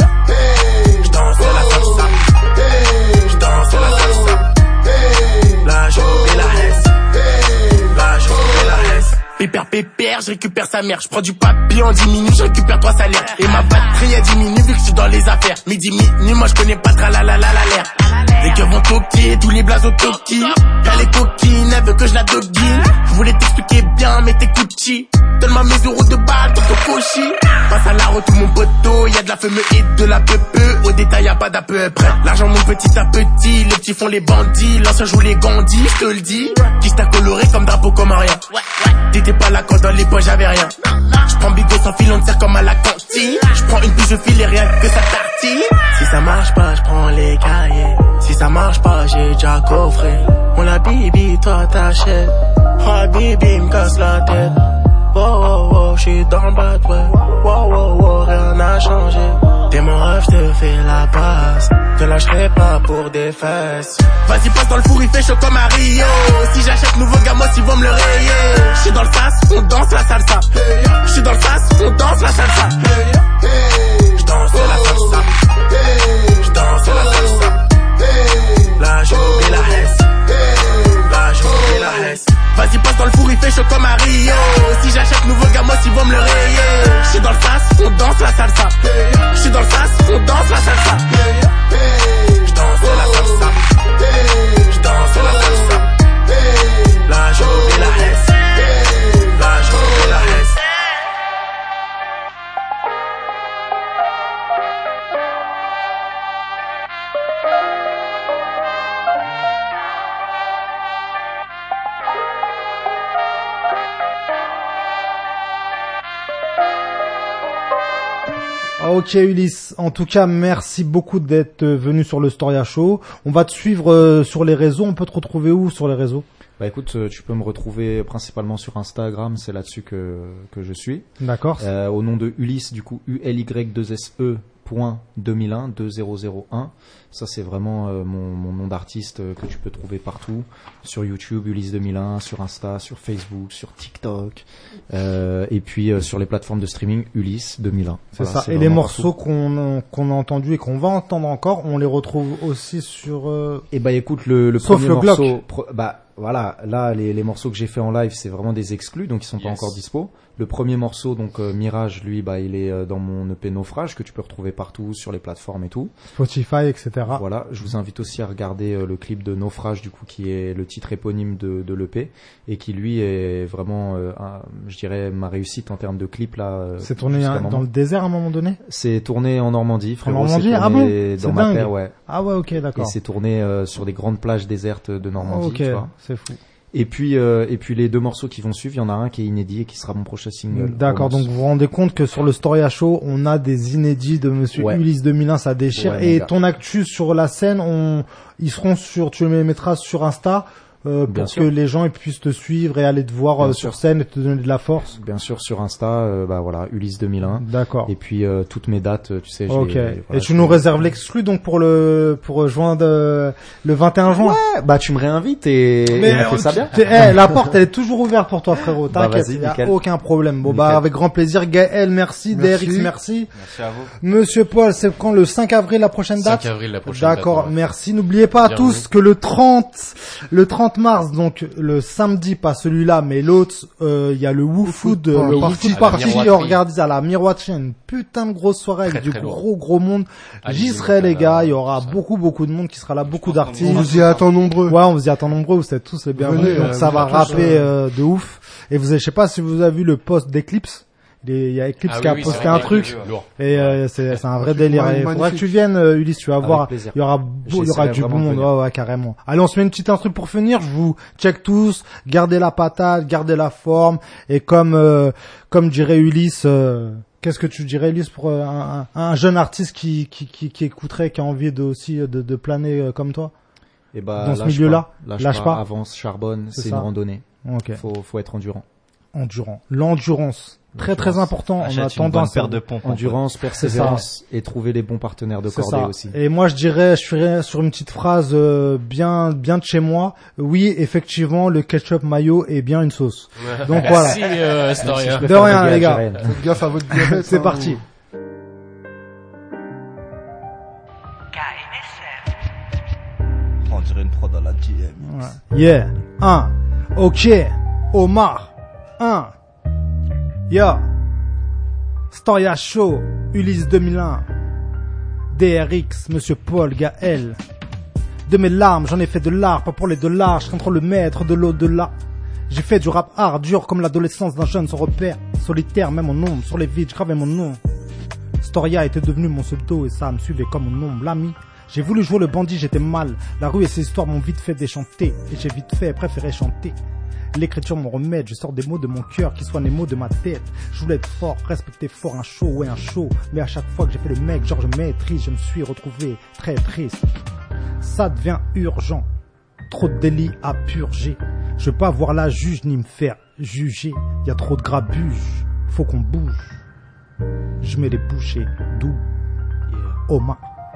Je danse la salsa. Je danse la salsa. Là je fais la Hesse. Là je fais la Hesse. Pépère, pépère, je récupère sa mère. Je prends du papier en dix minutes, je récupère trois salaires. Et ma batterie a diminué vu que je suis dans les affaires. Midi, minuit, moi je connais pas tra la la la la l'air. Les gars vont toquer, tous les blazes au toki. Elle est coquine, elle veut que je la doguine. Je voulais t'expliquer bien, mais t'écoutes chi. Donne-moi mes euros de balle, ton cochi. Passe à la route tout mon poteau, y'a de la fumée et de la peu peu. Au détail y'a pas d'à peu près. L'argent mon petit à petit, les petits font les bandits. L'ancien joue les gandis, je te le dis. Qui t'a coloré comme drapeau comme un rien. T'étais pas là quand dans les poches j'avais rien. J'prends bigot sans fil, on te sert comme à la cantine. J'prends une pige, je file et rien que ça tartine. Si ça marche pas, j'prends les cahiers. Si ça marche pas, j'ai déjà coffré. On la bibi, toi t'achètes. Oh bibi, me casse la tête. Wow, wow, wow, j'suis dans le bad, ouais. Wow, wow, wow, rien n'a changé. T'es mon rêve, j'te fais la passe. Te lâcherai pas pour des fesses. Vas-y, passe dans le four, il fait chaud comme à Rio. Si j'achète nouveau gamos, ils vont me le rayer. J'suis dans le sas, on danse la salsa. J'suis dans le sas, on danse la salsa. J'danse la salsa. J'danse la salsa. Là, je fais la Hesse. Là, je fais la Hesse. Vas-y passe dans le four, il fait chaud comme à Rio. Si j'achète nouveau gamos, ils vont me le rayer. J'suis dans le sas, on danse la salsa. J'suis dans le sas, on danse la salsa. J'danse la salsa. J'danse la salsa. Là je fais la Hesse. Là je fais la Hesse. Ok Ulysse, en tout cas merci beaucoup d'être venu sur le Storia Show. On va te suivre euh, sur les réseaux, on peut te retrouver où sur les réseaux? Bah écoute, euh, tu peux me retrouver principalement sur Instagram, c'est là-dessus que, que je suis. D'accord. Euh, au nom de Ulysse, du coup U L Y deux S E point deux mille un, deux zéro zéro un. Ça c'est vraiment euh, mon, mon nom d'artiste euh, que tu peux trouver partout. Sur YouTube, Ulysse deux mille un, sur Insta, sur Facebook, sur TikTok. Euh, et puis euh, sur les plateformes de streaming, Ulysse deux mille un. C'est Voilà, ça. c'est Et les vraiment morceaux qu'on qu'on a entendus et qu'on va entendre encore, on les retrouve aussi sur... Euh... Et bah écoute, le, le Sauf premier le morceau... Glock. Pro, bah voilà, là les, les morceaux que j'ai fait en live, c'est vraiment des exclus, donc ils sont pas Yes. encore dispo. Le premier morceau, donc euh, Mirage, lui, bah il est euh, dans mon E P Naufrage, que tu peux retrouver partout sur les plateformes et tout. Spotify, et cetera. Voilà, je vous invite aussi à regarder euh, le clip de Naufrage, du coup, qui est le titre éponyme de, de l'E P, et qui lui est vraiment, euh, un, je dirais, ma réussite en termes de clip là. Euh, C'est tourné jusqu'à hein, maintenant. dans le désert à un moment donné? C'est tourné en Normandie, frérot. En Normandie, c'est ah bon? tourné C'est dans ma dingue. terre, ouais. Ah ouais, ok, Et d'accord. c'est tourné euh, sur des grandes plages désertes de Normandie, Ok, tu vois. c'est fou. Et puis, euh, et puis les deux morceaux qui vont suivre, il y en a un qui est inédit et qui sera mon prochain single. D'accord, Romance. donc vous vous rendez compte que sur le Storia Show, on a des inédits de Monsieur Ouais. Ulysse deux mille un, ça déchire. Ouais, et mon gars. ton actu sur la scène, on, ils seront sur, tu les mettras sur Insta. Euh, Bien pour sûr. que les gens ils puissent te suivre et aller te voir Bien euh, sûr. sur scène et te donner de la force. Bien sûr, sur Insta, euh, bah voilà, Ulysse deux mille un. D'accord. Et puis euh, toutes mes dates, tu sais. je Ok. les- et voilà, tu je- nous réserves l'exclu donc pour le pour juin de le vingt et un juin. Ouais, bah tu me réinvites et, et on fait ça bien. t'es- eh, la porte elle est toujours ouverte pour toi frérot. Bah, T'inquiète, vas-y, y a nickel. aucun problème. Bon Nickel. bah avec grand plaisir. Gaël, merci. Merci. D R X, merci. Merci à vous. Monsieur Paul, c'est quand le cinq avril la prochaine date? cinq avril la prochaine D'accord, date, ouais. merci. N'oubliez pas à Bienvenue. tous que le trente, le trente mars, donc le samedi, pas celui-là, mais l'autre, euh, il y a le Woo Food, Food, euh, le party. Woo Food À la Party Miroiterie. organisé à la Miroiterie, une putain de grosse soirée avec Très, du très lourd. gros gros monde. J'y Allez-y, serai les Montana, gars, il y aura tout ça. beaucoup beaucoup de monde qui sera là, beaucoup pense qu'on d'artistes. On vous y attend nombreux. Ouais, on vous y attend nombreux, vous êtes tous les bienvenus, Venez, donc euh, ça vous va êtes tous, rapper euh, euh, de ouf. Et vous avez, je sais pas si vous avez vu le post d'Eclipse. Il est- il y a Eclipse Ah qui a oui, oui, posté c'est vrai, un j'ai truc. vu, ouais. Lourd. Et euh, c'est c'est un vrai Ouais, délire. ouais, Il faudra que magnifique. tu viennes, euh, Ulysse, tu vas Avec voir. plaisir. Il y aura beau- il y aura J'essaierai du bon vraiment de monde. venir. Ouais, ouais, carrément. Allez, on se met une petite instru pour finir. Je vous check tous. Gardez la patate, gardez la forme. Et comme euh, comme dirait Ulysse, euh, qu'est-ce que tu dirais, Ulysse, pour euh, un, un, un jeune artiste qui, qui qui qui écouterait, qui a envie de aussi de, de planer euh, comme toi? Et bah, Dans ce lâche milieu-là, pas, lâche, lâche pas, pas. avance, charbonne, C'est c'est ça. une randonnée. Ok. Faut, faut être endurant. Endurant. L'endurance. Très très L'endurance. important. On a Achète une bonne tendance paire à- de pompes. Endurance, persévérance et trouver les bons partenaires de C'est cordée ça. aussi. Et moi, je dirais, je ferais sur une petite phrase euh, bien, bien de chez moi. Oui, effectivement, le ketchup mayo est bien une sauce. Donc voilà. Merci, euh, Astoria. De rien, les gars. Faites gaffe à votre diabète. C'est hein. parti. On dirait une prod à la G M. Ouais. Yeah. Un. Ok. Omar. Un. Ya. Storia Show. Ulysse deux mille un. D R X. Monsieur Paul Gaël. De mes larmes, j'en ai fait de l'art, pas pour les dollars, je contrôle le maître de l'au-delà. J'ai fait du rap hard, dur comme l'adolescence d'un jeune sans repère. Solitaire, même en ombre, sur les vides, je gravais mon nom. Storia était devenu mon pseudo et ça me suivait comme mon ombre. L'ami, j'ai voulu jouer le bandit, j'étais mal. La rue et ses histoires m'ont vite fait déchanter. Et j'ai vite fait préféré chanter. L'écriture me remède, je sors des mots de mon cœur qui soient les mots de ma tête. Je voulais être fort, respecter fort un show, ouais un show. Mais à chaque fois que j'ai fait le mec, genre je maîtrise, je me suis retrouvé très triste. Ça devient urgent. Trop de délits à purger. Je veux pas voir la juge ni me faire juger. Y a trop de grabuge. Faut qu'on bouge. Je mets les bouchées d'où Omar.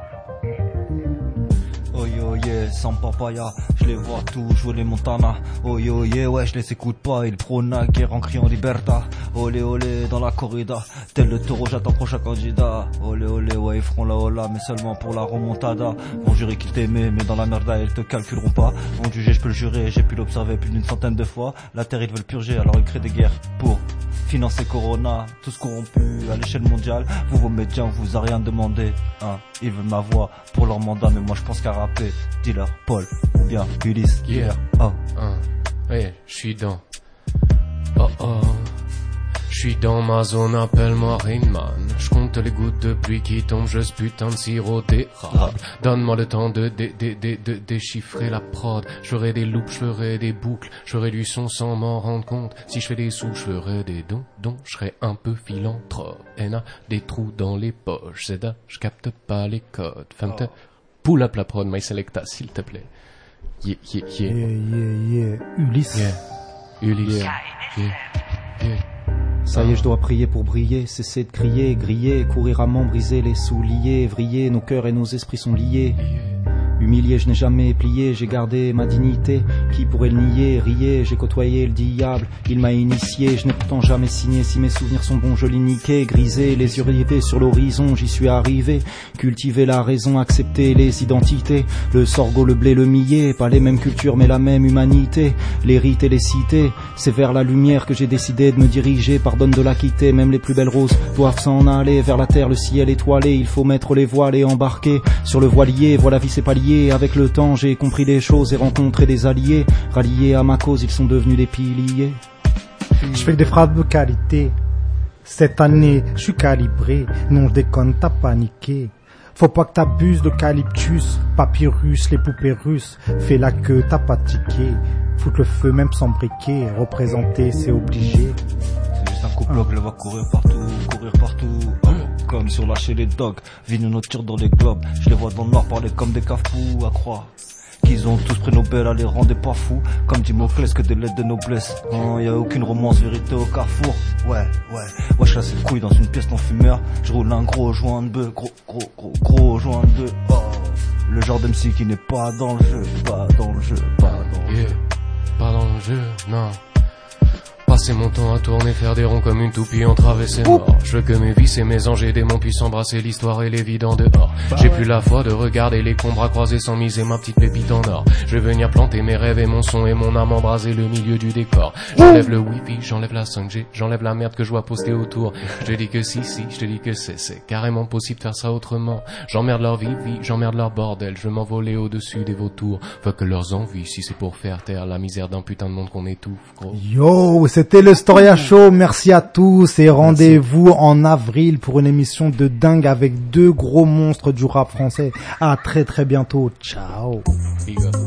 Oh yo yeah, sans papaya, je les vois tous jouer les Montana. Oh yo yeah, ouais, je les écoute pas, ils prônent la guerre en criant liberta. Olé olé dans la corrida, tel le taureau j'attends prochain candidat. Olé olé, ouais, ils feront la hola, mais seulement pour la remontada. Vont jurer qu'ils t'aimaient, mais dans la merda ils te calculeront pas. Vont juger, je peux le jurer, j'ai pu l'observer plus d'une centaine de fois. La terre ils veulent purger, alors ils créent des guerres pour financer Corona, tous corrompus à l'échelle mondiale. Vous vos médias, on vous a rien demandé, hein. Ils veulent ma voix pour leur mandat, mais moi je pense qu'à rapper. Dis-leur Paul ou bien Ulysse. Yeah. Oh. Hein. Ouais, je suis dans. Oh oh. Je suis dans ma zone, appelle-moi Rainman. Je compte les gouttes de pluie qui tombent, je putain de sirop d'érable. Donne-moi le temps de, de, de, de, de déchiffrer la prod. Je ferai des loops, je ferai des boucles, je ferai du son sans m'en rendre compte. Si je fais des sous, je ferai des dons, dons. Je serai un peu philanthrope. N A, des trous dans les poches. Z A, je capte pas les codes. Fanta, pull up la prod, my selecta, s'il te plaît. Yeah, yeah, yeah. Yeah, yeah, yeah. Ulysse. Yeah. Ulysse. Yeah. Yeah. Ça y est, je dois prier pour briller, cesser de crier, griller, courir à m'en briser les souliers, vriller, nos cœurs et nos esprits sont liés. Humilié, je n'ai jamais plié, j'ai gardé ma dignité. Qui pourrait le nier, rier, j'ai côtoyé le diable, il m'a initié, je n'ai pourtant jamais signé. Si mes souvenirs sont bons, je l'ai niqué, grisé, les yeux rivés sur l'horizon, j'y suis arrivé. Cultiver la raison, accepter les identités, le sorgho, le blé, le millet, pas les mêmes cultures mais la même humanité. Les rites et les cités, c'est vers la lumière que j'ai décidé de me diriger. Pardonne de la quitter, même les plus belles roses doivent s'en aller vers la terre, le ciel étoilé. Il faut mettre les voiles et embarquer sur le voilier. Voilà, vie c'est pas lié. Avec le temps, j'ai compris des choses et rencontré des alliés. Ralliés à ma cause, ils sont devenus des piliers. Je fais des phrases de qualité. Cette année, je suis calibré. Non, je déconne, t'as paniqué. Faut pas que t'abuses l'eucalyptus, papyrus, les poupées russes. Fais la queue, t'as pas tiqué. Foutre le feu même sans briquet. Représenter, c'est obligé. C'est juste un couple que je le vois courir partout, courir partout. Oh, comme si on lâchait les dogs. Vine nos tirs dans les globes. Je les vois dans le noir parler comme des cafous à croire qu'ils ont tous pris Nobel à les rendre pas fous. Comme dit Moclès que des lettres de noblesse. Hein, y a aucune romance, vérité au carrefour. Ouais, ouais. Ouais, je laisse les couilles dans une pièce non fumeur. Je roule un gros joint de bœuf. Gros, gros, gros, gros joint de bœuf. Oh. Le genre d'M C qui n'est pas dans le jeu. Pas dans le jeu, pas dans le yeah. jeu. Pas dans le jeu, non. Passer mon temps à tourner, faire des ronds comme une toupie en travers et mort. Je veux que mes vices et mes anges et démons puissent embrasser l'histoire et les vides en dehors. J'ai plus la foi de regarder les cons bras croisés sans miser ma petite pépite en or. Je vais venir planter mes rêves et mon son et mon âme embraser le milieu du décor. J'enlève le wifi, j'enlève la cinq G, j'enlève la merde que je vois poster autour. Je te dis que si, si, je te dis que c'est, c'est carrément possible de faire ça autrement. J'emmerde leur vie, vie, j'emmerde leur bordel. Je veux m'envoler au-dessus des vautours. Fuck leurs envies, si c'est pour faire taire la misère d'un putain de monde qu'on étouffe, gros. Yo, c'était le Storia Show. Merci à tous et rendez-vous en avril pour une émission de dingue avec deux gros monstres du rap français. À très très bientôt. Ciao. Big up.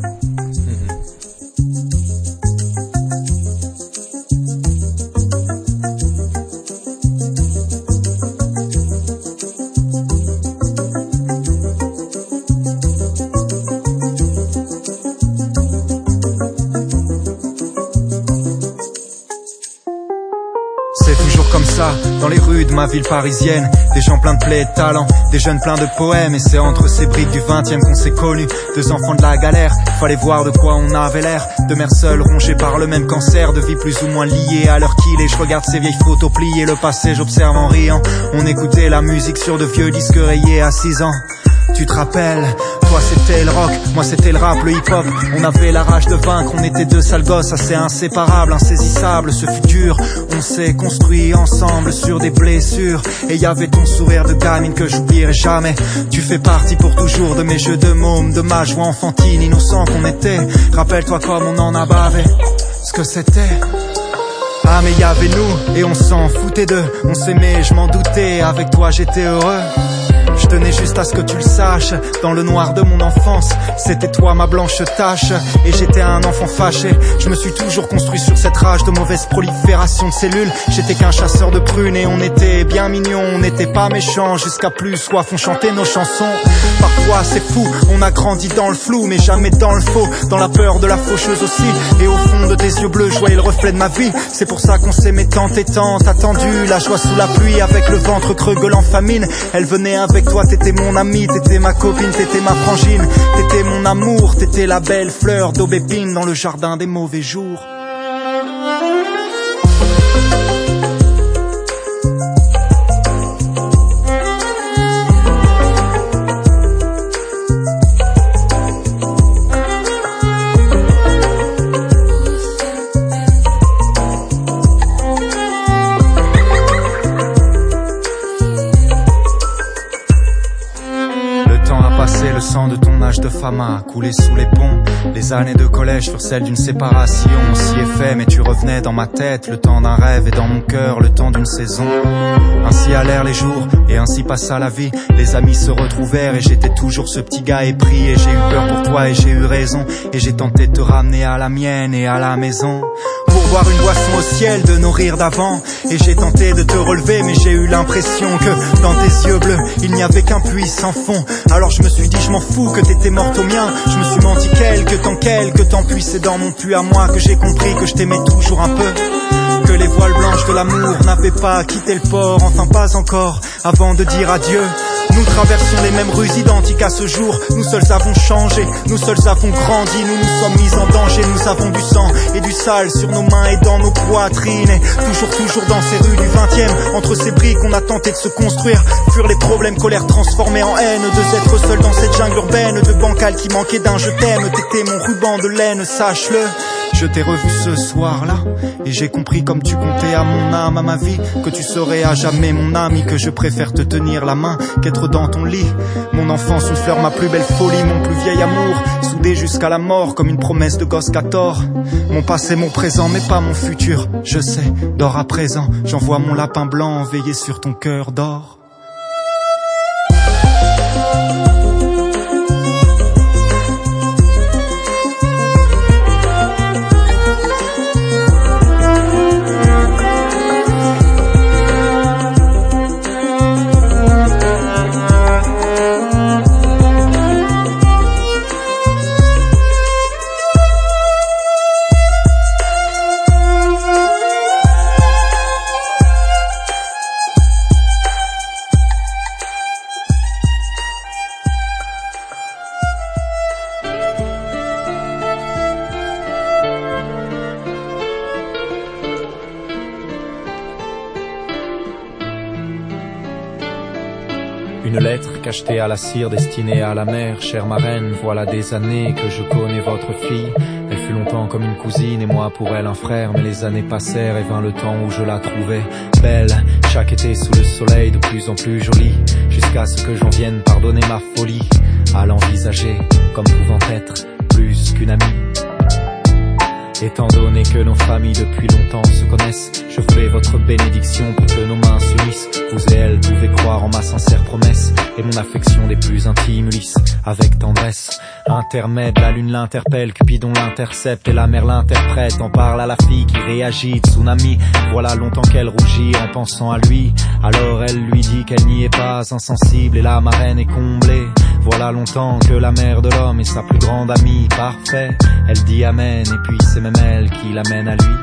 Dans les rues de ma ville parisienne, des gens pleins de plaies et de talent, des jeunes pleins de poèmes. Et c'est entre ces briques du vingtième qu'on s'est connus. Deux enfants de la galère, fallait voir de quoi on avait l'air. Deux mères seules rongées par le même cancer, de vie plus ou moins liée à leur kill. Et je regarde ces vieilles photos pliées, le passé j'observe en riant. On écoutait la musique sur de vieux disques rayés à six ans. Tu te rappelles, toi c'était le rock, moi c'était le rap, le hip-hop. On avait la rage de vaincre, on était deux sales gosses assez inséparables, insaisissables. Ce fut dur, on s'est construit ensemble sur des blessures. Et y avait ton sourire de gamine que j'oublierai jamais. Tu fais partie pour toujours de mes jeux de môme, de ma joie enfantine, innocent qu'on était. Rappelle-toi comme on en a bavé, ce que c'était. Ah mais y avait nous, et on s'en foutait d'eux. On s'aimait, je m'en doutais, avec toi j'étais heureux. Je tenais juste à ce que tu le saches. Dans le noir de mon enfance, c'était toi ma blanche tache. Et j'étais un enfant fâché. Je me suis toujours construit sur cette rage de mauvaise prolifération de cellules. J'étais qu'un chasseur de prunes et on était bien mignons. On n'était pas méchants jusqu'à plus soif. On chantait nos chansons. Parfois c'est fou, on a grandi dans le flou, mais jamais dans le faux. Dans la peur de la faucheuse aussi. Et au fond de tes yeux bleus, je voyais le reflet de ma vie. C'est pour ça qu'on s'aimait tant et tant. Attendu, la joie sous la pluie, avec le ventre creux gueulant famine. Elle venait avec toi, t'étais mon ami, t'étais ma copine, t'étais ma frangine, t'étais mon amour, t'étais la belle fleur d'aubépine dans le jardin des mauvais jours. Le sang de ton âge de femme a coulé sous les ponts. Les années de collège furent celles d'une séparation. On s'y est fait mais tu revenais dans ma tête. Le temps d'un rêve et dans mon cœur le temps d'une saison. Ainsi allèrent les jours et ainsi passa la vie. Les amis se retrouvèrent et j'étais toujours ce petit gars épris. Et j'ai eu peur pour toi et j'ai eu raison. Et j'ai tenté de te ramener à la mienne et à la maison. Pour boire une boisson au ciel de nos rires d'avant. Et j'ai tenté de te relever mais j'ai eu l'impression que dans tes yeux bleus il n'y avait qu'un puits sans fond. Alors je me suis dit je m'en fous que t'étais morte au mien. Je me suis menti quelque temps, quelque temps, puis c'est dans mon puits à moi que j'ai compris que je t'aimais toujours un peu. Que les voiles blanches de l'amour n'avaient pas quitté le port, enfin pas encore, avant de dire adieu. Nous traversions les mêmes rues identiques à ce jour. Nous seuls avons changé, nous seuls avons grandi. Nous nous sommes mis en danger, nous avons du sang et du sale sur nos mains et dans nos poitrines. Et toujours, toujours dans ces rues du vingtième, entre ces briques on a tenté de se construire. Furent les problèmes, colère transformés en haine. Deux êtres seuls dans cette jungle urbaine, de bancal qui manquait d'un je t'aime. T'étais mon ruban de laine, sache-le. Je t'ai revu ce soir-là et j'ai compris comme tu comptais à mon âme, à ma vie, que tu serais à jamais mon ami, que je préfère te tenir la main qu'être dans ton lit. Mon enfance, une fleur, ma plus belle folie, mon plus vieil amour, soudé jusqu'à la mort comme une promesse de gosse qu'à tort. Mon passé, mon présent, mais pas mon futur. Je sais, dors à présent, j'envoie mon lapin blanc veiller sur ton cœur d'or. cacheté à la cire, destiné à la mer. Chère marraine, voilà des années que je connais votre fille. Elle fut longtemps comme une cousine et moi pour elle un frère. Mais les années passèrent et vint le temps où je la trouvais belle. Chaque été sous le soleil de plus en plus jolie, jusqu'à ce que j'en vienne pardonner ma folie, à l'envisager comme pouvant être plus qu'une amie. Étant donné que nos familles depuis longtemps se connaissent, je voulais votre bénédiction pour que nos mains s'unissent. Vous et elle pouvez croire en ma sincère promesse, et mon affection des plus intimes lisse avec tendresse. Intermède, la lune l'interpelle, Cupidon l'intercepte et la mer l'interprète. En parle à la fille qui réagit, tsunami. Voilà longtemps qu'elle rougit en pensant à lui. Alors elle lui dit qu'elle n'y est pas insensible et la marraine est comblée. Voilà longtemps que la mère de l'homme est sa plus grande amie. Parfait, elle dit amen et puis c'est même elle qui l'amène à lui.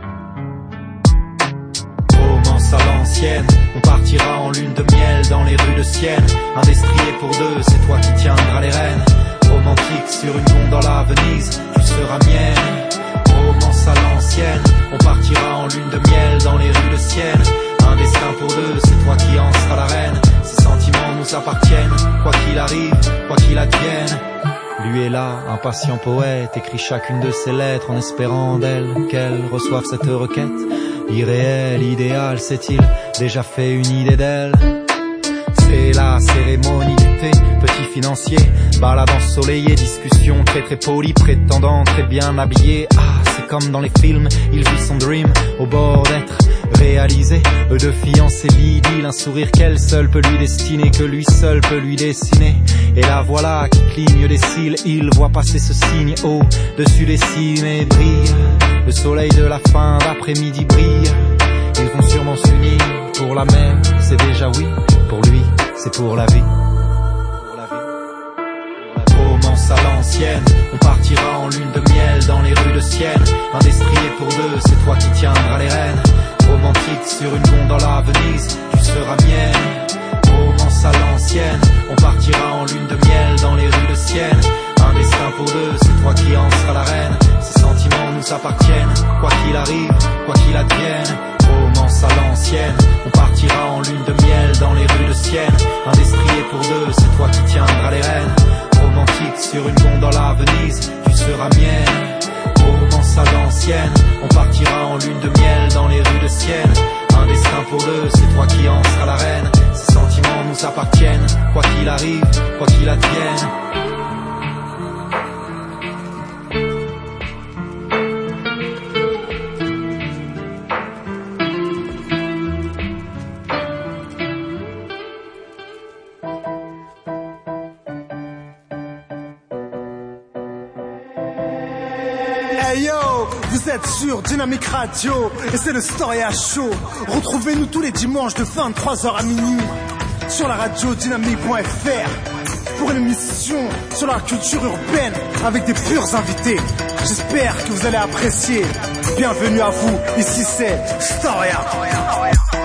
Romance à l'ancienne, on partira en lune de miel dans les rues de Sienne. Un destrier pour deux, c'est toi qui tiendras les rênes. Romantique sur une gondole à Venise, tu seras mienne. Romance à l'ancienne, on partira en lune de miel dans les rues de Sienne. Un destin pour deux, c'est toi qui en seras la reine. Ces sentiments nous appartiennent, quoi qu'il arrive, quoi qu'il advienne. Lui est là, un patient poète, écrit chacune de ses lettres en espérant d'elle qu'elle reçoive cette requête. Irréel, idéal, s'est-il déjà fait une idée d'elle? C'est la cérémonie du thé, petit financier, balade ensoleillée, discussion très très polie, prétendant très bien habillé. Ah, c'est comme dans les films, il vit son dream au bord d'être réalisé. Eux deux fiancés, l'idylle, un sourire qu'elle seule peut lui destiner, que lui seul peut lui dessiner. Et la voilà qui cligne des cils, il voit passer ce signe haut dessus des cimes et brille. Le soleil de la fin d'après-midi brille. Ils vont sûrement s'unir pour la mer, c'est déjà oui. Pour lui, c'est pour la vie. Romance à l'ancienne, on partira en lune de miel dans les rues de Sienne. Un destrier pour deux, c'est toi qui tiendras les rênes. Romantique sur une gondole à Venise, tu seras mienne. Romance à l'ancienne, on partira en lune de miel dans les rues de Sienne. Un destin pour deux, c'est toi qui en seras la reine. Ces sentiments nous appartiennent, quoi qu'il arrive, quoi qu'il advienne. Romance à l'ancienne, on partira en lune de miel dans les rues de Sienne. Un destrier pour deux, c'est toi qui tiendras les rênes. Romantique sur une gondole à Venise, tu seras mienne. Romance à l'ancienne, on partira en lune de miel dans les rues de Sienne. Un destin pour deux, c'est toi qui en seras la reine. Ces sentiments nous appartiennent, quoi qu'il arrive, quoi qu'il advienne. Hey yo, vous êtes sur Dynamic Radio et c'est le Storia Show. Retrouvez-nous tous les dimanches de vingt-trois heures à minuit sur la radio dynamique point F R pour une émission sur la culture urbaine avec des purs invités. J'espère que vous allez apprécier. Bienvenue à vous, ici c'est Storia.